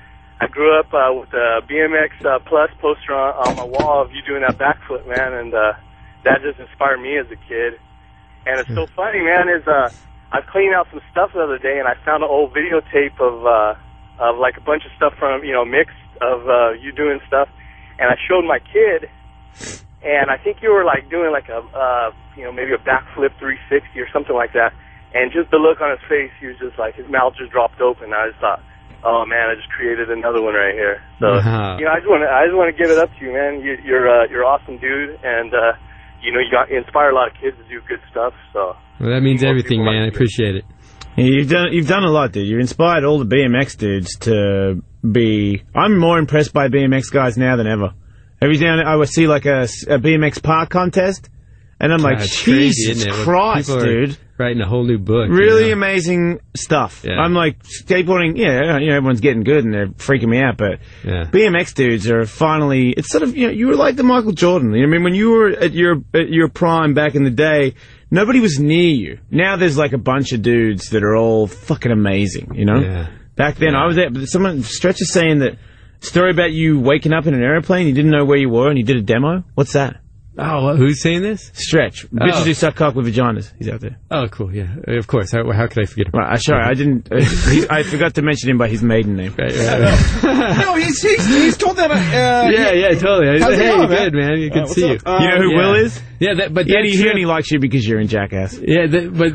with a BMX Plus poster on my wall of you doing that backflip, man, and that just inspired me as a kid. And it's so funny, man, is I was cleaning out some stuff the other day, and I found an old videotape of like a bunch of stuff from, you know, mixed of you doing stuff, and I showed my kid, and I think you were like doing like a you know, maybe a backflip 360 or something like that, and just the look on his face, he was just like, his mouth just dropped open. I just thought, oh man, I just created another one right here. So you know, I just want to give it up to you, man. You're an awesome dude, and you know, you inspire a lot of kids to do good stuff. So well, that means everything, man. I appreciate it. Yeah, you've done a lot, dude. You've inspired all the BMX dudes to be. I'm more impressed by BMX guys now than ever. Every day I see like a BMX park contest, and I'm like, Jesus Christ, dude. Writing a whole new book. Really, you know? Amazing stuff. Yeah. I'm like, skateboarding, yeah, you know, everyone's getting good and they're freaking me out, but BMX dudes are finally, it's sort of, you know, you were like the Michael Jordan. I mean, when you were at your prime back in the day, nobody was near you. Now there's like a bunch of dudes that are all fucking amazing, you know? Yeah. Back then, I was there, but Stretch is saying that story about you waking up in an airplane, you didn't know where you were, and you did a demo? What's that? Oh, who's saying this? Stretch. Bitches who suck cock with vaginas. He's out there. Oh, cool, yeah. Of course. How could I forget him? Right, sorry, I didn't... I forgot to mention him by his maiden name. Right. No, he's told them... yeah, totally. I said, hey, good, man. You can see you. You know who Will is? Yeah, but he only likes you because you're in Jackass. Yeah, but...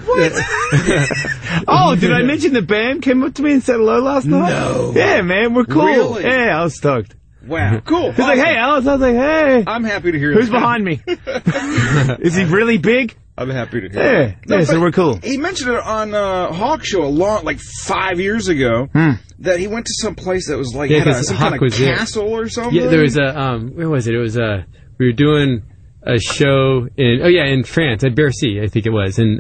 Oh, did I mention the BAM came up to me and said hello last night? No. Yeah, man, we're cool. Really? Yeah, I was stoked. Wow, cool. He's like, hey, Alice. I was like, hey. I'm happy to hear Who's that. behind me? Is he really big? I'm happy to hear that. Yeah, so we're cool. He mentioned it on Hawk Show like 5 years ago that he went to some place that was like had some kind of castle or something. Yeah, there was a where was it? It was we were doing a show in France at Bercy, I think it was, and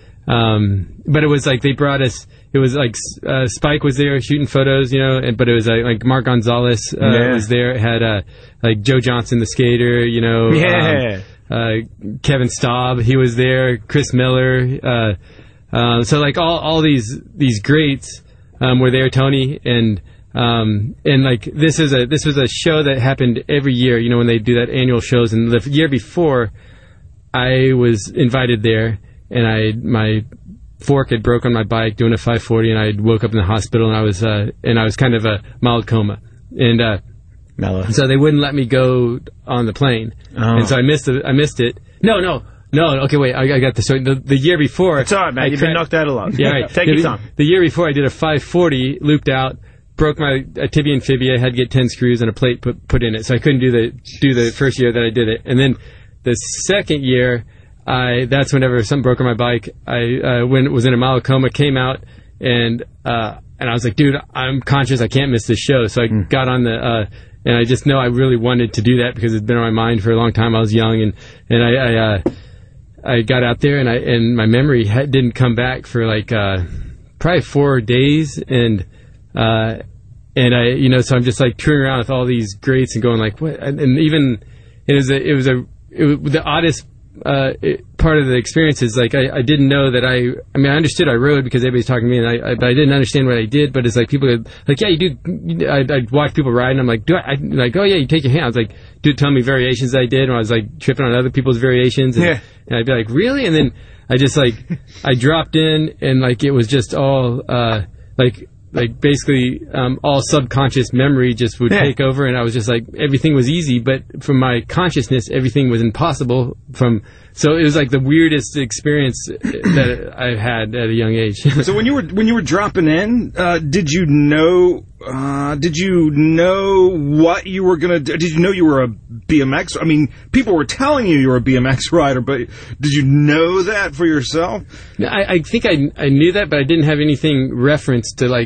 but it was like they brought us. It was like Spike was there shooting photos, you know, but it was like Mark Gonzalez was there. It had like Joe Johnson, the skater, you know. Yeah. Kevin Staub, he was there. Chris Miller. So like all these greats were there. Tony and like this was a show that happened every year. You know, when they do that annual shows. And the year before, I was invited there, and my fork had broke on my bike doing a 540, and I woke up in the hospital, and I was kind of a mild coma, and so they wouldn't let me go on the plane, and so I missed it. No. Okay, wait, I got this. So the year before, it's all right, man. You've been knocked out a lot. Yeah, right. Take your time. The year before, I did a 540, looped out, broke my tibia and fibia, had to get 10 screws and a plate put in it, so I couldn't do the first year that I did it, and then the second year. That's whenever something broke on my bike. I was in a mild coma, came out, and I was like, dude, I'm conscious. I can't miss this show. So I got on and I just know I really wanted to do that because it's been on my mind for a long time. I was young, and I got out there, and my memory didn't come back for like probably 4 days, and I, you know, so I'm just like touring around with all these greats and going like, what? And even it was the oddest part of the experience is like I didn't know that I understood I rode because everybody's talking to me, and but I didn't understand what I did. But it's like people are like, yeah, you do. I'd watch people ride, and I'm like, like, oh yeah, you take your hand. I was like, dude, tell me variations I did when I was like tripping on other people's variations, and I'd be like, really? And then I just like I dropped in, and like it was just all like basically all subconscious memory just would take over, and I was just like, everything was easy, but from my consciousness everything was impossible. So it was like the weirdest experience that I've had at a young age. So when you were dropping in, did you know what you were gonna do? Did you know you were a BMX? I mean, people were telling you were a BMX rider, but did you know that for yourself? I think I knew that, but I didn't have anything referenced to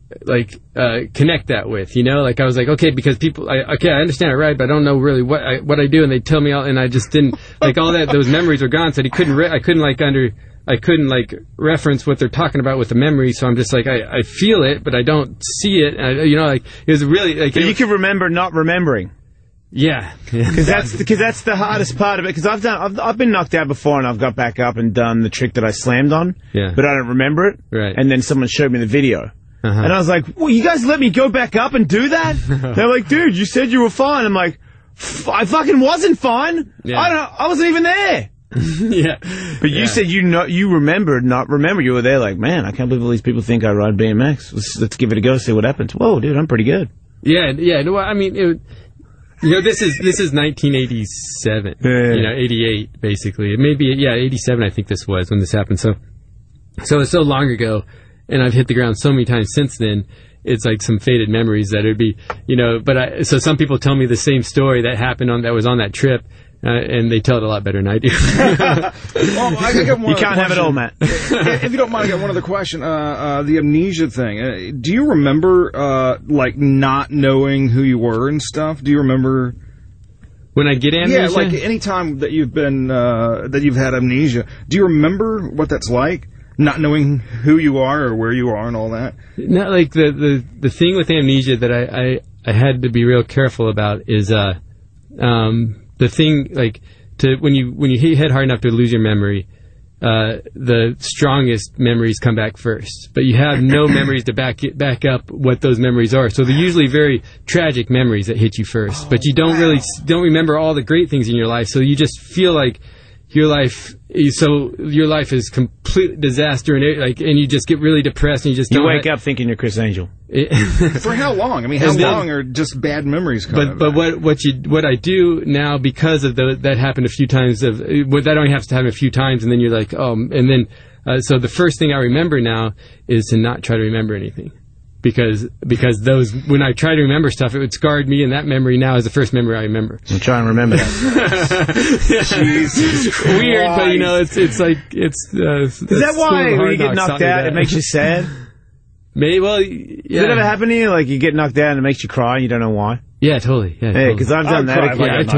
connect that with, you know? Like I was like, okay, because people, I understand I ride, but I don't know really what I do, and they tell me all, and I just didn't like all that. Those memories were gone, so I couldn't reference what they're talking about with the memory. So I'm just like, I feel it, but I don't see it. And it was really like. So you can remember not remembering. Yeah, because that's the hardest part of it. Because I've been knocked out before, and I've got back up and done the trick that I slammed on. Yeah. But I don't remember it. Right. And then someone showed me the video. And I was like, well, you guys let me go back up and do that? They're like, dude, you said you were fine. I'm like, I fucking wasn't fine. Yeah. I wasn't even there. Yeah. But you said you remembered, not remember. You were there like, man, I can't believe all these people think I ride BMX. Let's give it a go, see what happens. Whoa, dude, I'm pretty good. Yeah. No, I mean, this is 1987. 88 basically. Maybe 87. I think this was when this happened. So it's so long ago. And I've hit the ground so many times since then, it's like some faded memories that it would be, so some people tell me the same story that happened that was on that trip, and they tell it a lot better than I do. Well, I got one you can't have it all, Matt. If you don't mind, I got one other question. The amnesia thing. Do you remember, not knowing who you were and stuff? Do you remember... When I get amnesia? Yeah, like any time that you've been, that you've had amnesia. Do you remember what that's like? Not knowing who you are or where you are and all that? No, like the thing with amnesia that I had to be real careful about is the thing like when you hit hard enough to lose your memory, the strongest memories come back first, but you have no memories to back up what those memories are. So they're usually very tragic memories that hit you first, but you don't remember all the great things in your life. So you just feel like your life is complete disaster, and you just get really depressed, and you wake up thinking you're Chris Angel. For how long? I mean, how long are just bad memories? But what I do now, because of that happened a few times, that only has to happen a few times, and then you're like, so the first thing I remember now is to not try to remember anything. Because those, when I try to remember stuff, it would scarred me, and that memory now is the first memory I remember. I'm trying to remember that. Jesus weird, but it's like it's. Is that why when you get knocked out, it makes you sad? Maybe. Well, yeah. Does it ever happen to you? Like you get knocked out and it makes you cry, and you don't know why? Yeah, totally. Yeah, because I've done that.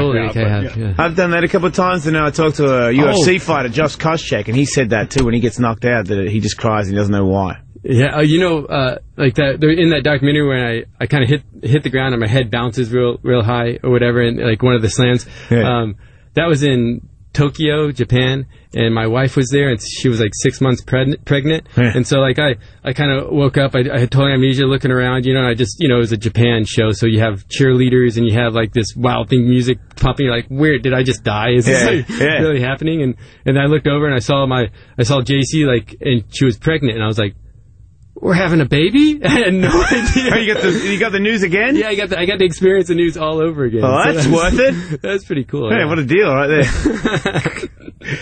I've done that a couple of times, and now I talked to a UFC fighter, Josh Koscheck, and he said that too. When he gets knocked out, that he just cries and he doesn't know why. Yeah, like that. In that documentary when I kind of hit the ground and my head bounces real high or whatever, and like one of the slams. Yeah. That was in Tokyo, Japan, and my wife was there, and she was like 6 months pregnant. Yeah. And so like I kind of woke up. I had total amnesia, looking around, and I just it was a Japan show, so you have cheerleaders and you have like this wild thing, music pumping. You're like, where did I just die? Is this really happening? And I looked over and I saw JC, like, and she was pregnant, and I was like, we're having a baby? I had no idea. You got the news again? Yeah, I got to experience the news all over again. Oh, that's worth it. That's pretty cool. Hey, what a deal right there.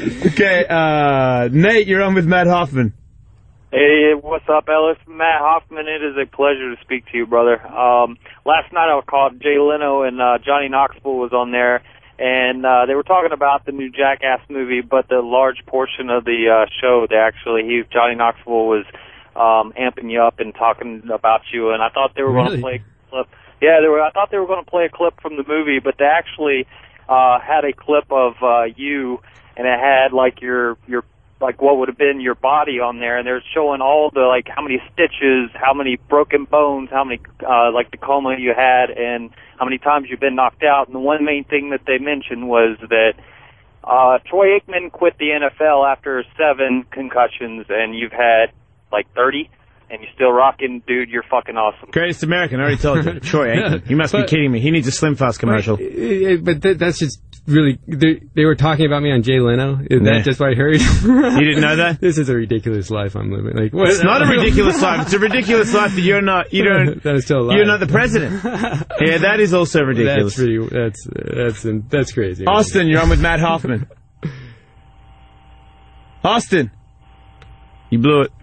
Okay, Nate, you're on with Matt Hoffman. Hey, what's up, Ellis? Matt Hoffman, it is a pleasure to speak to you, brother. Last night I called Jay Leno, and Johnny Knoxville was on there, and they were talking about the new Jackass movie, but the large portion of the show, Johnny Knoxville was amping you up and talking about you, and I thought they were going to play a clip. Yeah, I thought they were going to play a clip from the movie, but they actually had a clip of you, and it had like your like what would have been your body on there, and they're showing all the like how many stitches, how many broken bones, how many like the coma you had, and how many times you've been knocked out. And the one main thing that they mentioned was that Troy Aikman quit the NFL after 7 concussions, and you've had like 30, and you're still rocking. Dude, you're fucking awesome. Greatest American, I already told you. Troy Aikman. You must be kidding me. He needs a Slim Fast commercial. But that's just really... They were talking about me on Jay Leno. Is that just what I heard? You didn't know that? This is a ridiculous life I'm living. Like, what? It's not a ridiculous life. It's a ridiculous life that you're not... You don't... That is still alive. You're not the president. Yeah, that is also ridiculous. That's crazy. Austin, you're on with Matt Hoffman. Austin. You blew it.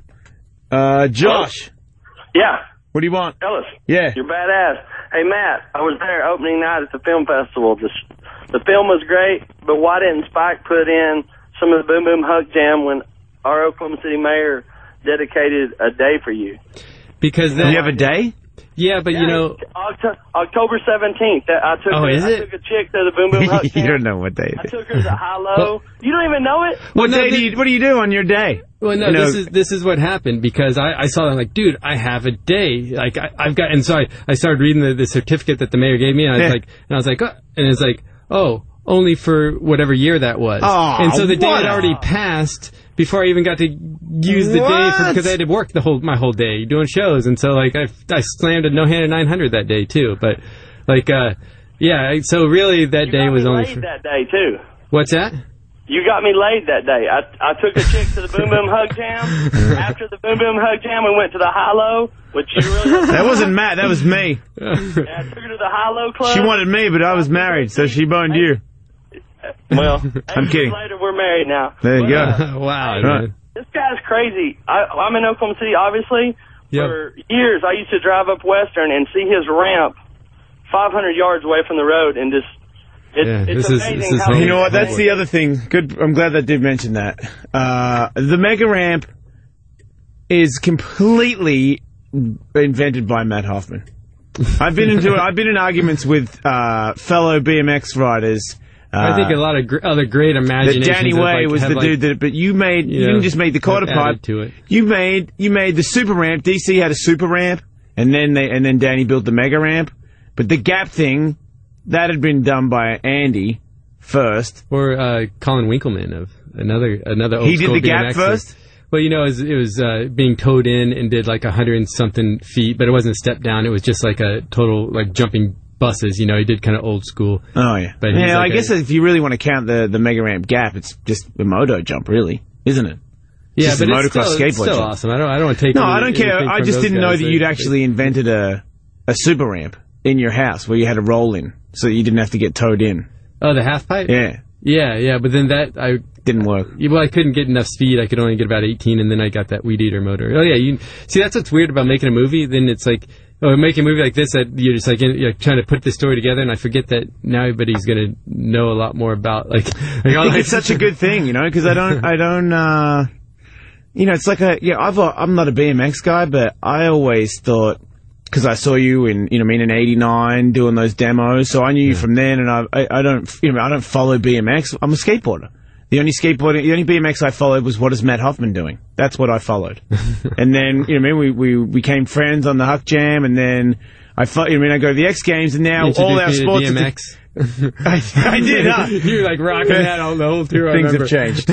Josh. Yeah. What do you want? Ellis. Yeah. You're badass. Hey, Matt, I was there opening night at the film festival. The film was great, but why didn't Spike put in some of the Boom Boom Hug Jam when our Oklahoma City mayor dedicated a day for you? Because then... You have a day? Yeah, but you know... October 17th. I took a chick to the Boom Boom Hug Jam. You don't know what day it is. I took her to High-Low. You don't even know it? What do you do on your day? Well, no, this is what happened, because I saw that, I'm like, dude, I have a day. Like, I've got... And so I started reading the certificate that the mayor gave me, and I was like, oh, and it's like, oh, only for whatever year that was. Oh, and so the day had already passed before I even got to use the day because I had to work my whole day doing shows, and so like I slammed a no-handed 900 that day too. But like so really that day was only for that day too. What's that? You got me laid that day. I took a chick to the Boom Boom Hug Jam. After the Boom Boom Hug Jam, we went to the High-Low, which you really... That wasn't Matt, that was me. Yeah, I took her to the High-Low Club. She wanted me, but I was married, so she boned you. Well, I'm kidding. Later, we're married now. There you go. Wow. Right. This guy's crazy. I'm in Oklahoma City, obviously. Yep. For years, I used to drive up Western and see his ramp 500 yards away from the road and just... It's amazing how... You know what, that's the other thing. Good. I'm glad that did mention that. The mega ramp is completely invented by Matt Hoffman. I've been in arguments with fellow BMX riders. I think a lot of other great imaginations. Danny Way was the dude that, but you didn't just make the quarter pipe. To it. You made the super ramp. DC had a super ramp, and then Danny built the mega ramp. But the gap thing, that had been done by Andy first. Or Colin Winkleman of another old He did the gap BMXer. first? Well, you know, it was being towed in and did like 100-something feet, but it wasn't a step down. It was just like a total, like, jumping buses. You know, he did kind of old school. Oh, yeah. But yeah, I guess if you really want to count the mega ramp gap, it's just a moto jump, really, isn't it? Yeah, just but it's still jump. Awesome. I don't want to take. No, I don't care. I just didn't know that you'd actually invented a super ramp in your house where you had a roll in, so you didn't have to get towed in. Oh, the half pipe? Yeah. Yeah, but then that didn't work. Well, I couldn't get enough speed. I could only get about 18, and then I got that Weed Eater motor. Oh yeah, see, that's what's weird about making a movie. Then it's like, making a movie like this, that you're just like you're trying to put the story together, and I forget that now everybody's gonna know a lot more about I think it's such a good thing, you know, because I don't, you know, it's like I'm not a BMX guy, but I always thought, because I saw you in, in '89 doing those demos, so I knew you from then, and I don't follow BMX. I'm a skateboarder. The only BMX I followed was what is Matt Hoffman doing. That's what I followed. And then, we became friends on the Huck Jam, and then I go to the X Games, and now all our sports. BMX. I did, huh? You were like rocking that all the whole tour. Things have changed.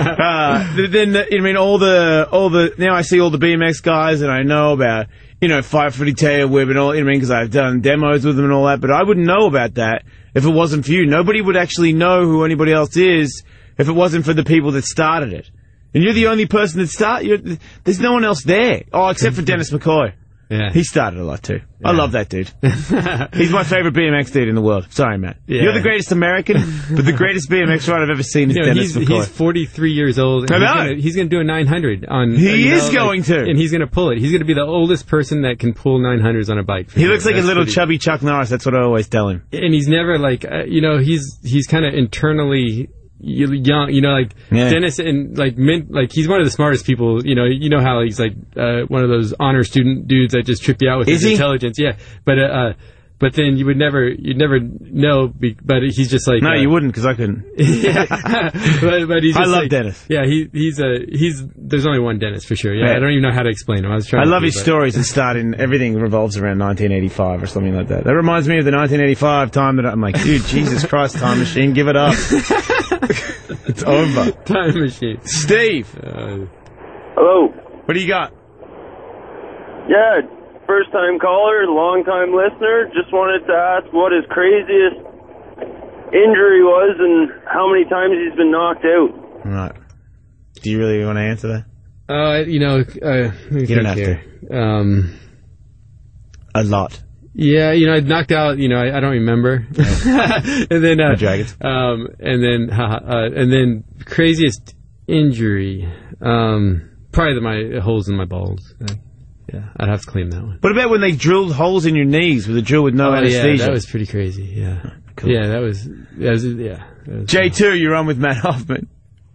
Now I see all the BMX guys, and I know about, 5-footy tail whip and all, because I've done demos with them and all that, but I wouldn't know about that if it wasn't for you. Nobody would actually know who anybody else is if it wasn't for the people that started it. And you're the only person that started. There's no one else there. Oh, except for Dennis McCoy. Yeah. He started a lot, too. Yeah. I love that dude. He's my favorite BMX dude in the world. Sorry, Matt. Yeah. You're the greatest American, but the greatest BMX rider I've ever seen is Dennis McCoy. He's 43 years old. And he's going to do a 900 on... He is going to. And he's going to pull it. He's going to be the oldest person that can pull 900s on a bike. He looks like a little chubby Chuck Norris. That's what I always tell him. And he's never he's kind of internally... young, Dennis, and he's one of the smartest people. How he's like one of those honor student dudes that just trip you out with his intelligence. Yeah, but then you'd never know. But he's just like you wouldn't, because I couldn't. Yeah, but he's. I love Dennis. Yeah, he's there's only one Dennis for sure. Yeah, I don't even know how to explain him. I love his stories that start in everything revolves around 1985 or something like that. That reminds me of the 1985 time that I'm like, dude, Jesus Christ, time machine, give it up. It's over. Time machine. Steve. Hello. What do you got? Yeah, first time caller, long time listener. Just wanted to ask what his craziest injury was and how many times he's been knocked out. Right. Do you really want to answer that? You don't have to. A lot. Yeah, I knocked out. I don't remember. And then Dragons. And then craziest injury. Probably my holes in my balls. Yeah, I'd have to claim that one. What about when they drilled holes in your knees with a drill with no anesthesia? Yeah, that was pretty crazy. Yeah, cool. Yeah, that was J2, you're on with Matt Hoffman.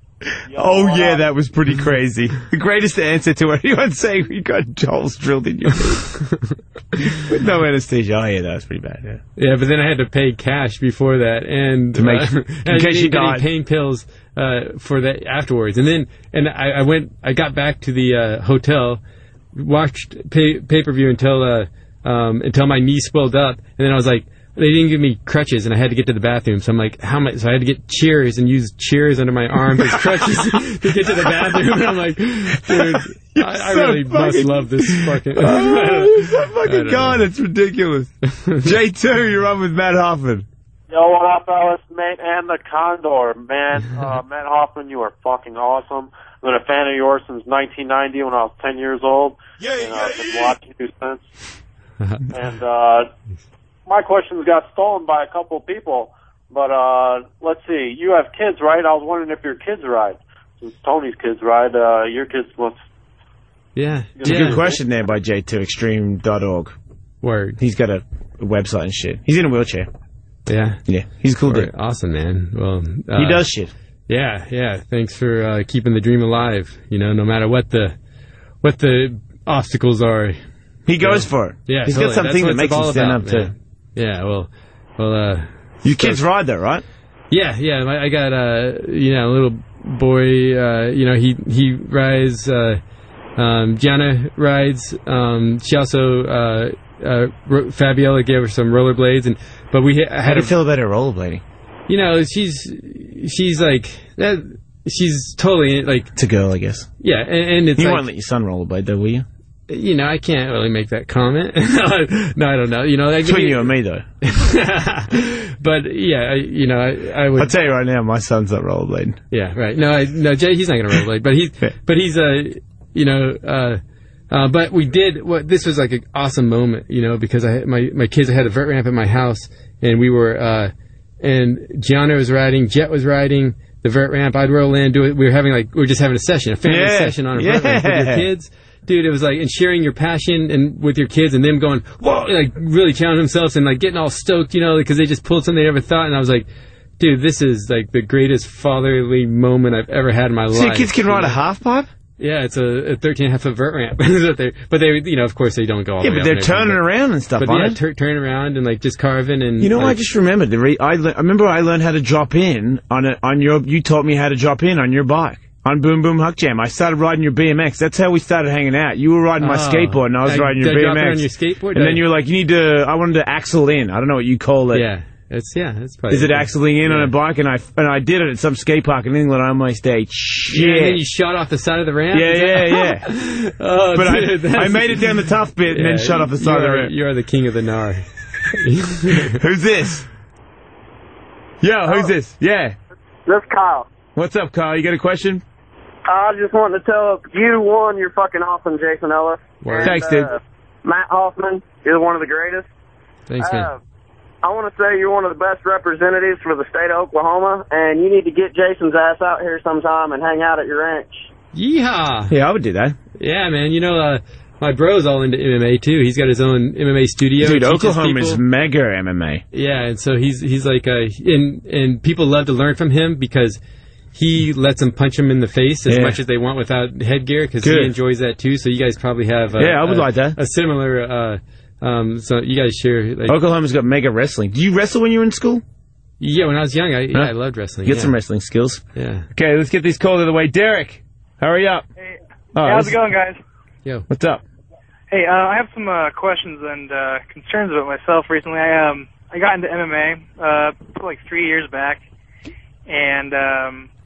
That was pretty crazy. The greatest answer to anyone saying we got holes drilled in your knees with no anesthesia. Oh yeah, that was pretty bad. Yeah. Yeah, but then I had to pay cash before that, and to make in case you died, pain pills for that afterwards. And then I got back to the hotel, watched pay-per-view until my knee swelled up, and then I was like, they didn't give me crutches, and I had to get to the bathroom. So I'm like, how am I? So I had to get chairs and use chairs under my arms as crutches to get to the bathroom. And I'm like, dude, I really must love this fucking. You're so fucking gone. It's ridiculous. J2, you're on with Matt Hoffman. Yo, what up, Ellis, mate, and the Condor, man. Matt Hoffman, you are fucking awesome. I've been a fan of yours since 1990 when I was 10 years old. And I've been watching you since. And my questions got stolen by a couple of people. But let's see. You have kids, right? I was wondering if your kids ride. Since Tony's kids ride, your kids must... Yeah. It's a good question there by J2Extreme.org. Word. He's got a website and shit. He's in a wheelchair. Yeah. Yeah. He's a cool dude. Awesome, man. Well, he does shit. Yeah. Thanks for keeping the dream alive. No matter what the obstacles are. He goes for it. Yeah. He's got something that makes him stand up too. Yeah. Well. Your kids ride though, right? Yeah. I got a little boy. He rides. Gianna rides. She also Fabiola gave her some rollerblades, but we How do you feel about her rollerblading? She's like that. She's totally like it's a girl, I guess. Yeah, and it's you won't let your son rollerblade though, will you? I can't really make that comment. No, I don't know. Between you and me though. But yeah, I would. I'll tell you right now, my son's not rollerblading. Yeah, right. No, Jay, he's not going to rollerblade, but he's but we did. This was like an awesome moment, because I had my kids. I had a vert ramp at my house, and we were and Gianna was riding, Jet was riding the vert ramp. I'd roll in, do it. We were just having a session, a family session on a vert ramp with your kids. Dude, it was like, and sharing your passion and with your kids, and them going, whoa, like really challenging themselves and like getting all stoked, because they just pulled something they never thought. And I was like, dude, this is like the greatest fatherly moment I've ever had in my life. So your kids can ride a half pipe? Yeah, it's a 13.5-foot vert ramp. But they, of course, they don't go all the way up. Yeah, but they're turning around and stuff, aren't they? Turning around and like just carving and. I just remembered. I remember I learned how to drop in you taught me how to drop in on your bike. On Boom Boom Huck Jam. I started riding your BMX. That's how we started hanging out. You were riding my skateboard and I was riding your BMX. Drop it on your skateboard? And then you were like, I wanted to axle in. I don't know what you call it. Yeah. It's probably. Is it axling in on a bike? And I did it at some skate park in England. I almost ate shit. Yeah, and then you shot off the side of the ramp? Yeah. Oh, but dude, I made it down the tough bit and then shot off the side of the ramp. You are the king of the gnar. Who's this? Yo, who's this? Yeah. This is Kyle. What's up, Kyle? You got a question? I just wanted to tell you, you're fucking awesome, Jason Ellis. Thanks, dude. Matt Hoffman, you're one of the greatest. Thanks, man. I want to say you're one of the best representatives for the state of Oklahoma, and you need to get Jason's ass out here sometime and hang out at your ranch. Yeehaw! Yeah, I would do that. Yeah, man. My bro's all into MMA too. He's got his own MMA studio. Dude, Oklahoma is mega MMA. Yeah, and so he's like and people love to learn from him because he lets them punch him in the face as much as they want without headgear because he enjoys that too. So you guys probably have I would like that. A similar so you guys share Oklahoma's got mega wrestling. Do you wrestle when you were in school? Yeah, when I was young, I loved wrestling. You get some wrestling skills. Yeah. Okay, let's get these calls out of the way. Derek, hurry up. Hey, how's it going, guys? Yo. What's up? Hey, I have some questions and concerns about myself recently. I got into MMA like 3 years back, and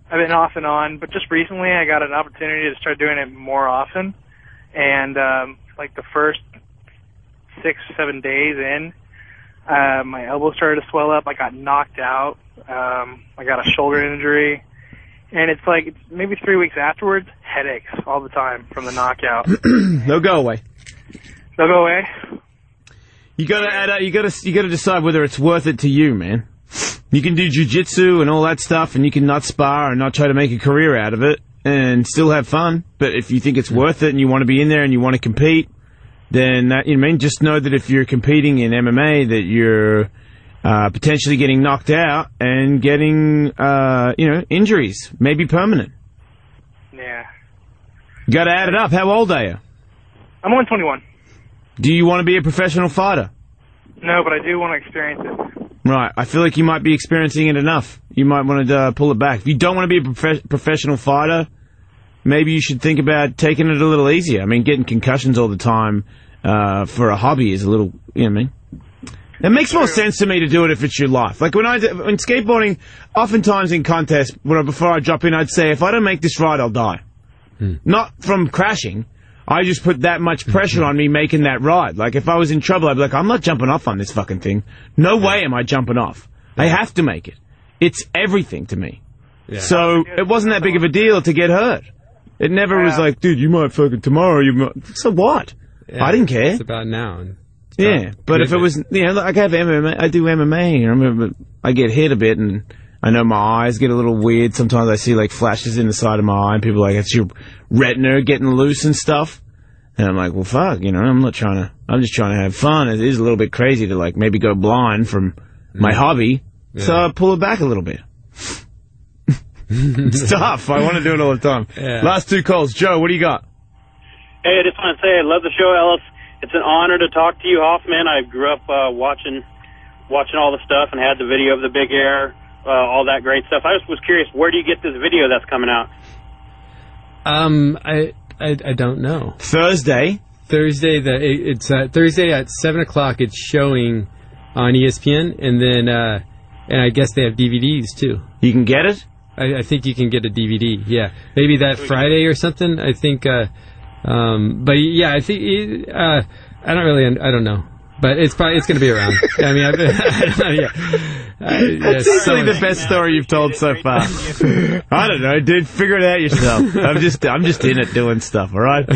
I've been off and on, but just recently I got an opportunity to start doing it more often. And like the first 6-7 days in, my elbow started to swell up. I got knocked out. I got a shoulder injury. And it's like maybe 3 weeks afterwards, headaches all the time from the knockout. They'll go away. They'll go away? You gotta decide whether it's worth it to you, man. You can do jiu-jitsu and all that stuff, and you can not spar and not try to make a career out of it and still have fun. But if you think it's worth it and you want to be in there and you want to compete, then that, you know what I mean? Just know that if you're competing in MMA, that you're potentially getting knocked out and getting, injuries, maybe permanent. Yeah. You got to add it up. How old are you? I'm only 21. Do you want to be a professional fighter? No, but I do want to experience it. Right. I feel like you might be experiencing it enough. You might want to pull it back. If you don't want to be a professional fighter, maybe you should think about taking it a little easier. I mean, getting concussions all the time for a hobby is a little, you know what I mean? It makes more sense to me to do it if it's your life. Like when skateboarding, oftentimes in contests, before I drop in, I'd say, if I don't make this ride, I'll die. Not from crashing. I just put that much pressure on me making that ride. Like, if I was in trouble, I'd be like, I'm not jumping off on this fucking thing. No way am I jumping off. I have to make it. It's everything to me. Yeah. So, it wasn't that big of a deal to get hurt. It never was like, dude, you might fucking tomorrow, so what? Yeah, I didn't care. It's about now. Yeah, but if it was, like I have MMA, I do MMA, I remember I get hit a bit, and I know my eyes get a little weird. Sometimes I see, like, flashes in the side of my eye, and people are like, it's your retina getting loose and stuff. And I'm like, well, fuck, I'm just trying to have fun. It is a little bit crazy to, like, maybe go blind from my hobby, so I pull it back a little bit. It's tough. I want to do it all the time. Yeah. Last 2 calls. Joe, what do you got? Hey, I just want to say I love the show, Ellis. It's an honor to talk to you, Hoffman. I grew up watching all the stuff and had the video of the Big Air, all that great stuff. I just was curious, where do you get this video that's coming out? I don't know. Thursday. It's Thursday at 7:00. It's showing on ESPN, and then and I guess they have DVDs too. You can get it. I think you can get a DVD. Yeah, maybe that Friday or something. I think. But yeah, I think I don't know. But it's going to be around. I mean, that's easily the best story you've told so far. I don't know, dude. Figure it out yourself. I'm just in it doing stuff. All right.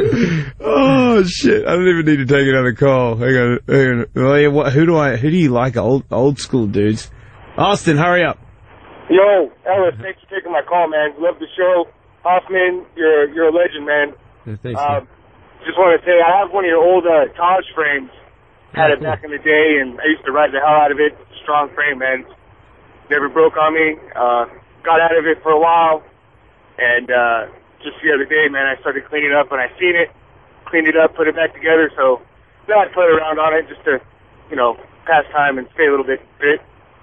Oh shit! I don't even need to take another call. Hang on. Well, yeah, who do you like? Old school dudes. Austin, hurry up. Yo, Ellis, thanks for taking my call, man. Love the show. Hoffman, you're a legend, man. Yeah, thanks. Man. Just want to say I have one of your old Taj frames. Had it back in the day, and I used to ride the hell out of it. Strong frame, man. Never broke on me. Got out of it for a while, and just the other day, man, I started cleaning up, and I seen it, cleaned it up, put it back together. So now I play around on it just to, pass time and stay a little bit fit.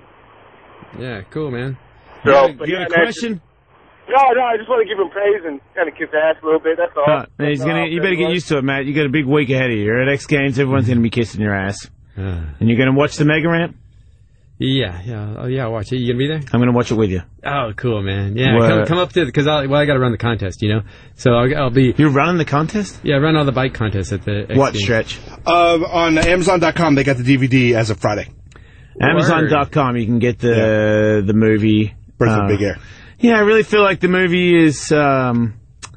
Yeah, cool, man. So, you got a question? No, I just want to give him praise and kind of kiss the ass a little bit, that's all. You better get used to it, Matt. You got a big week ahead of you. You're at X Games, everyone's going to be kissing your ass. And you're going to watch the Mega Ramp? Yeah. Oh, yeah, I'll watch it. You going to be there? I'm going to watch it with you. Oh, cool, man. Yeah, come up to it, because I got to run the contest, So I'll be... You're running the contest? Yeah, I run all the bike contests at the X What Games. stretch? On Amazon.com, they got the DVD as of Friday. Amazon.com, you can get the movie. Birth of Big Air. Yeah, I really feel like the movie is trying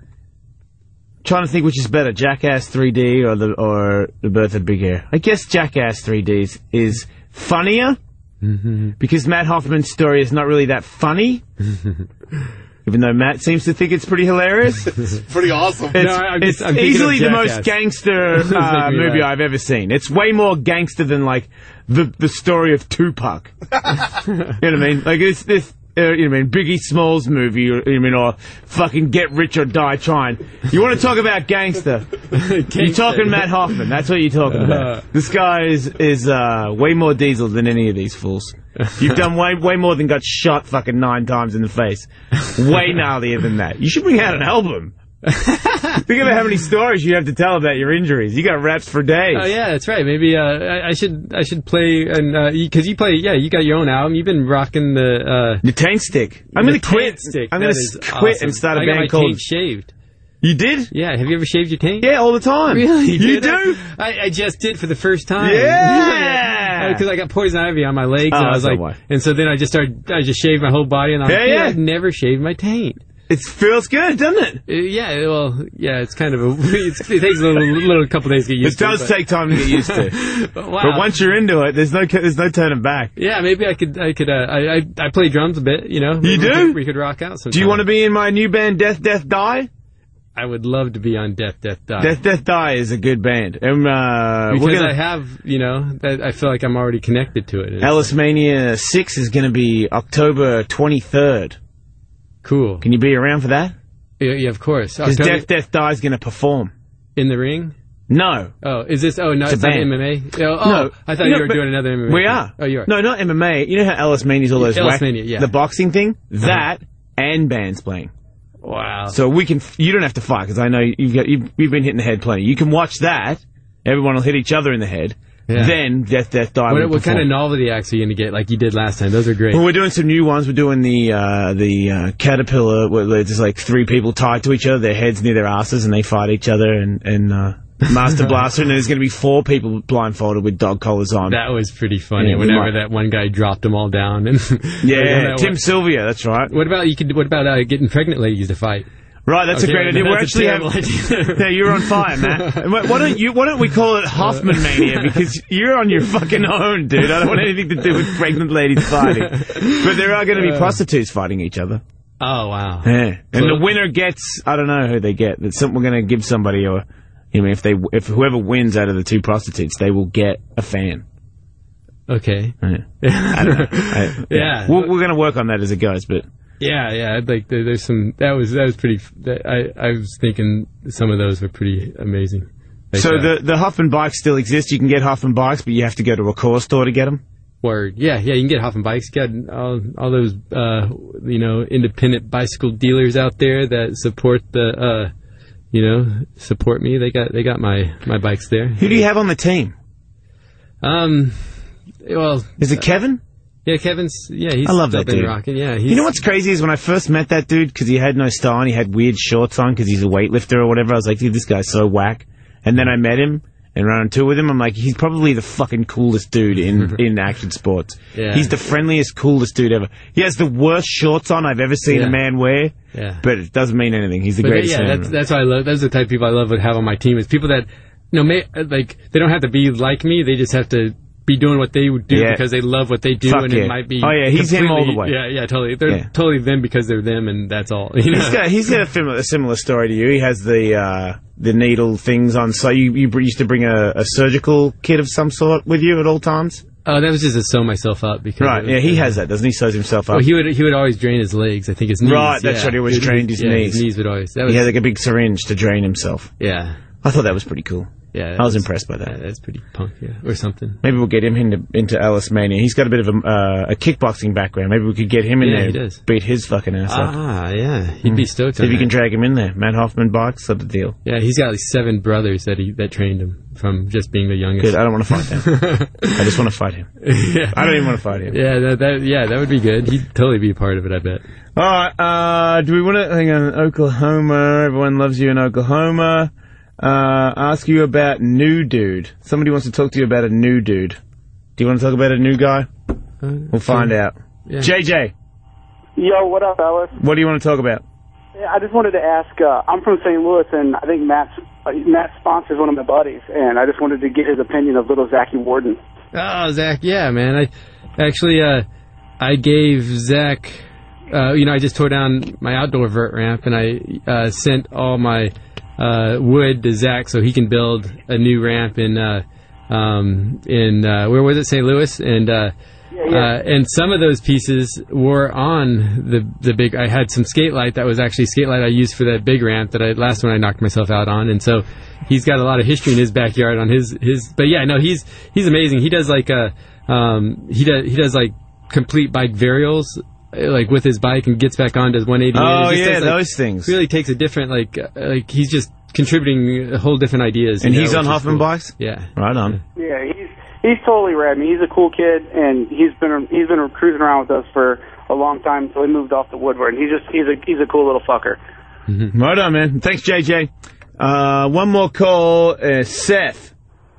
to think which is better, Jackass 3D or the Birth of Big Air. I guess Jackass 3D is funnier because Matt Hoffman's story is not really that funny. Even though Matt seems to think it's pretty hilarious. It's pretty awesome. It's easily the most gangster movie I've ever seen. It's way more gangster than, like, the story of Tupac. You know what I mean? Like, it's this... Biggie Smalls movie, or fucking Get Rich or Die Trying. You want to talk about gangster? You're talking Matt Hoffman. That's what you're talking about. This guy is way more diesel than any of these fools. You've done way more than got shot fucking 9 times in the face. Way gnarlier than that. You should bring out an album. Think about how many stories you have to tell about your injuries. You got raps for days. Oh yeah, that's right. Maybe I should play and because you play. Yeah, you got your own album. You've been rocking the Taint Stick. I'm gonna quit. I'm gonna quit and start a band I got my called taint shaved. You did? Yeah. Have you ever shaved your taint? Yeah, all the time. Really? You do? I just did for the first time. Yeah. Because I got poison ivy on my legs, and I was like, and so then I just shaved my whole body, and I've never shaved my taint. It feels good, doesn't it? Yeah, well, yeah, it's kind of it takes a little couple days to get used to. It does take time to get used to. But once you're into it, there's no turning back. Yeah, maybe I play drums a bit, you know. You do? We could rock out sometime. Do you want to be in my new band, Death, Death, Die? I would love to be on Death, Death, Die. Death, Death, Die is a good band. Because I have, that I feel like I'm already connected to it. Ellis Mania 6 is going to be October 23rd. Cool. Can you be around for that? Yeah, of course. Because Death, Death, Die is going to perform. In the ring? No. Oh, is this? Oh, no, it's not MMA? No. I thought you were doing another MMA. We are. Oh, you are. No, not MMA. You know how Ellis Mania's all those Ellis Mania, yeah. The boxing thing? That and bands playing. Wow. So you don't have to fight, because I know you've been hitting the head plenty. You can watch that. Everyone will hit each other in the head. Yeah. Then Death, Death, Die. What kind of novelty acts are you going to get like you did last time? Those are great. Well, we're doing some new ones. We're doing the Caterpillar, where there's like 3 people tied to each other, their heads near their asses, and they fight each other, and Master Blaster, and then there's going to be 4 people blindfolded with dog collars on. That was pretty funny. Whenever that one guy dropped them all down, and Tim Sylvia, that's right. What about getting pregnant ladies to fight? Right, that's a great idea. We're actually yeah, you're on fire, Matt. Why don't we call it Hoffman Mania, because you're on your fucking own, dude. I don't want anything to do with pregnant ladies fighting. But there are going to be prostitutes fighting each other. Oh wow. Yeah. And the winner gets, I don't know who they get. We're going to give somebody if whoever wins out of the 2 prostitutes, they will get a fan. Okay. Yeah. I don't know. Yeah. We're going to work on that as it goes, but. Yeah, like there's some that was pretty. I was thinking some of those were pretty amazing. Like, so the Huffman bikes still exist. You can get Huffman bikes, but you have to go to a core store to get them. Word, yeah, you can get Huffman bikes. You got all those independent bicycle dealers out there that support support me. They got my bikes there. Who do you have on the team? Well, is it Kevin? Yeah, Kevin's. Yeah, he's. I love that dude. Rocking. Yeah, you know what's crazy is when I first met that dude, because he had no style and he had weird shorts on because he's a weightlifter or whatever. I was like, dude, this guy's so whack. And then I met him and ran on tour with him. I'm like, he's probably the fucking coolest dude in action sports. Yeah. He's the friendliest, coolest dude ever. He has the worst shorts on I've ever seen a man wear. Yeah. But it doesn't mean anything. He's the greatest. Yeah, that's why I love. Those are the type of people I love to have on my team. Is people that they don't have to be like me. They just have to be doing what they would do because they love what they do. It might be. Oh yeah, he's him all the way. Yeah, totally. They're totally them because they're them, and that's all. He's got a similar story to you. He has the needle things on. So you used to bring a surgical kit of some sort with you at all times. Oh, that was just to sew myself up. Because he has that, doesn't he? Sews himself up. Well, he would always drain his legs. I think his knees. Right, that's right. He always drained his knees. His knees would always. He had like a big syringe to drain himself. Yeah. I thought that was pretty cool. Yeah, I was impressed by that. Yeah, that's pretty punk, or something. Maybe we'll get him into Ellis Mania. He's got a bit of a kickboxing background. Maybe we could get him in there. He does. Beat his fucking ass up. Ah, yeah. He'd be stoked on if you can drag him in there. Matt Hoffman bikes, that's the deal. Yeah, he's got like 7 brothers that trained him from just being the youngest. Good, I don't want to fight them. I just want to fight him. Yeah. I don't even want to fight him. Yeah, that would be good. He'd totally be a part of it, I bet. Alright, do we want to hang on? Oklahoma, everyone loves you in Oklahoma. Ask you about New Dude. Somebody wants to talk to you about a new dude. Do you want to talk about a new guy? We'll find out. Yeah. JJ. Yo, what up, Ellis? What do you want to talk about? Yeah, I just wanted to ask, I'm from St. Louis, and I think Matt sponsors one of my buddies, and I just wanted to get his opinion of little Zachy Warden. Oh, Zach, yeah, man. I gave Zach, I just tore down my outdoor vert ramp, and I sent all my wood to Zach so he can build a new ramp in where was it, St. Louis, and and some of those pieces were on the big. I had some skate light that was actually skate light I used for that big ramp that last one I knocked myself out on, and so he's got a lot of history in his backyard on his. But yeah, no, he's amazing. He does like he does like complete bike varials. Like with his bike and gets back on, does 180. Oh yeah, those things. Really takes a different like he's just contributing whole different ideas. And you know, he's on which is Hoffman cool. bikes? Yeah. Right on. Yeah, he's totally rad. I mean, he's a cool kid, and he's been cruising around with us for a long time. So he moved off to Woodward. And he's a cool little fucker. Mm-hmm. Right on, man. Thanks, JJ. One more call, Seth.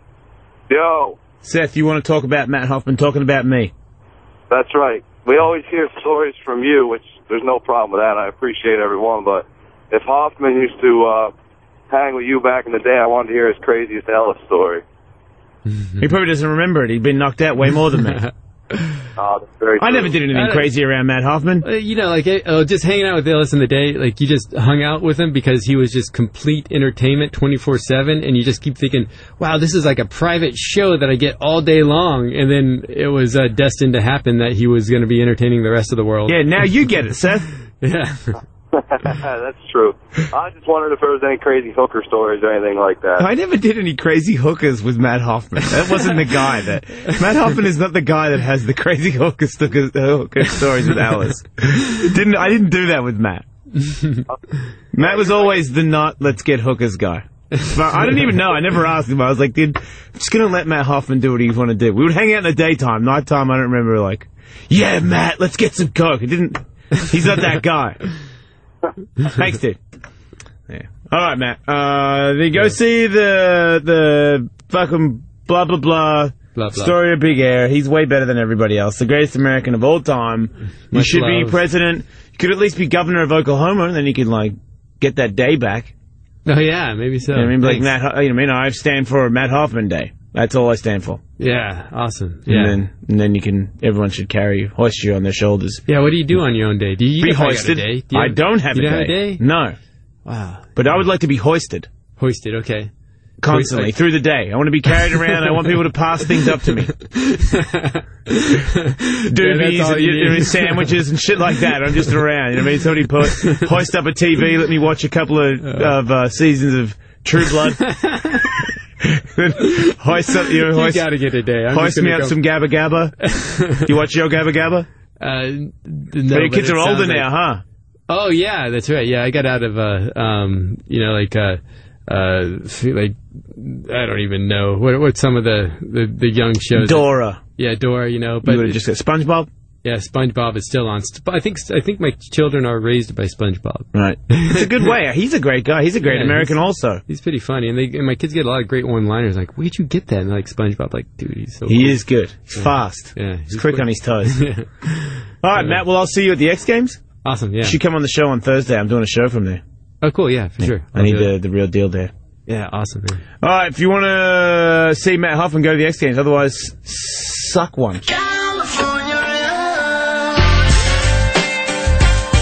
Yo. Seth, you want to talk about Matt Hoffman talking about me? That's right. We always hear stories from you, which there's no problem with that. I appreciate everyone. But if Hoffman used to hang with you back in the day, I wanted to hear his craziest Ellis story. He probably doesn't remember it. He'd been knocked out way more than me. That's very true. I never did anything crazy around Matt Hoffman. You know, like just hanging out with Ellis in the day, like you just hung out with him because he was just complete entertainment 24/7, and you just keep thinking, wow, this is like a private show that I get all day long, and then it was destined to happen that he was going to be entertaining the rest of the world. Yeah, now you get it, Seth. Yeah. That's true. I just wondered if there was any crazy hooker stories or anything like that. I never did any crazy hookers with Matt Hoffman. That wasn't the guy that... Matt Hoffman is not the guy that has the crazy hooker stories with Alice. I didn't do that with Matt. Matt was always the not let's get hookers guy. But I didn't even know. I never asked him. I was like, dude, I'm just going to let Matt Hoffman do what he want to do. We would hang out in the daytime. Nighttime, I don't remember, like, yeah, Matt, let's get some coke. He's not that guy. Thanks, dude. Yeah. All right, Matt. Then go see the fucking blah blah blah story of Big Air. He's way better than everybody else. The greatest American of all time. You should be president. You could at least be governor of Oklahoma, and then you could like get that day back. Oh yeah, maybe so. You know what I mean, like Matt. You know what I mean, I stand for Matt Hoffman Day. That's all I stand for. Yeah, awesome. Yeah, and then everyone should hoist you on their shoulders. Yeah, what do you do on your own day? Do you be hoisted? I don't have a day. No. Wow. But I would like to be hoisted. Hoisted, okay. Constantly, through the day. I want to be carried around. I want people to pass things up to me. Doobies and sandwiches and shit like that. I'm just around. You know what I mean? Somebody hoist up a TV, let me watch a couple of seasons of True Blood. Hoist up, you gotta get a day. Hoist me up some Gabba Gabba. You watch your Gabba Gabba? No. But your kids are older now, huh? Oh yeah, that's right. Yeah, I got out of like I don't even know what some of the young shows. Dora. Yeah, Dora. You know, but you would have just said SpongeBob. Yeah, SpongeBob is still on. I think my children are raised by SpongeBob. Right. It's a good way. He's a great guy. He's a great American also. He's pretty funny. And my kids get a lot of great one-liners. Like, where'd you get that? And like SpongeBob, like, dude, he's so He is good. He's fast. Yeah. He's quick on his toes. All right, Matt, well, I'll see you at the X Games. Awesome, yeah. You should come on the show on Thursday. I'm doing a show from there. Oh, cool, yeah, for sure. I need the real deal there. Yeah, awesome, man. All right, if you want to see Matt Hoffman, go to the X Games. Otherwise, suck one.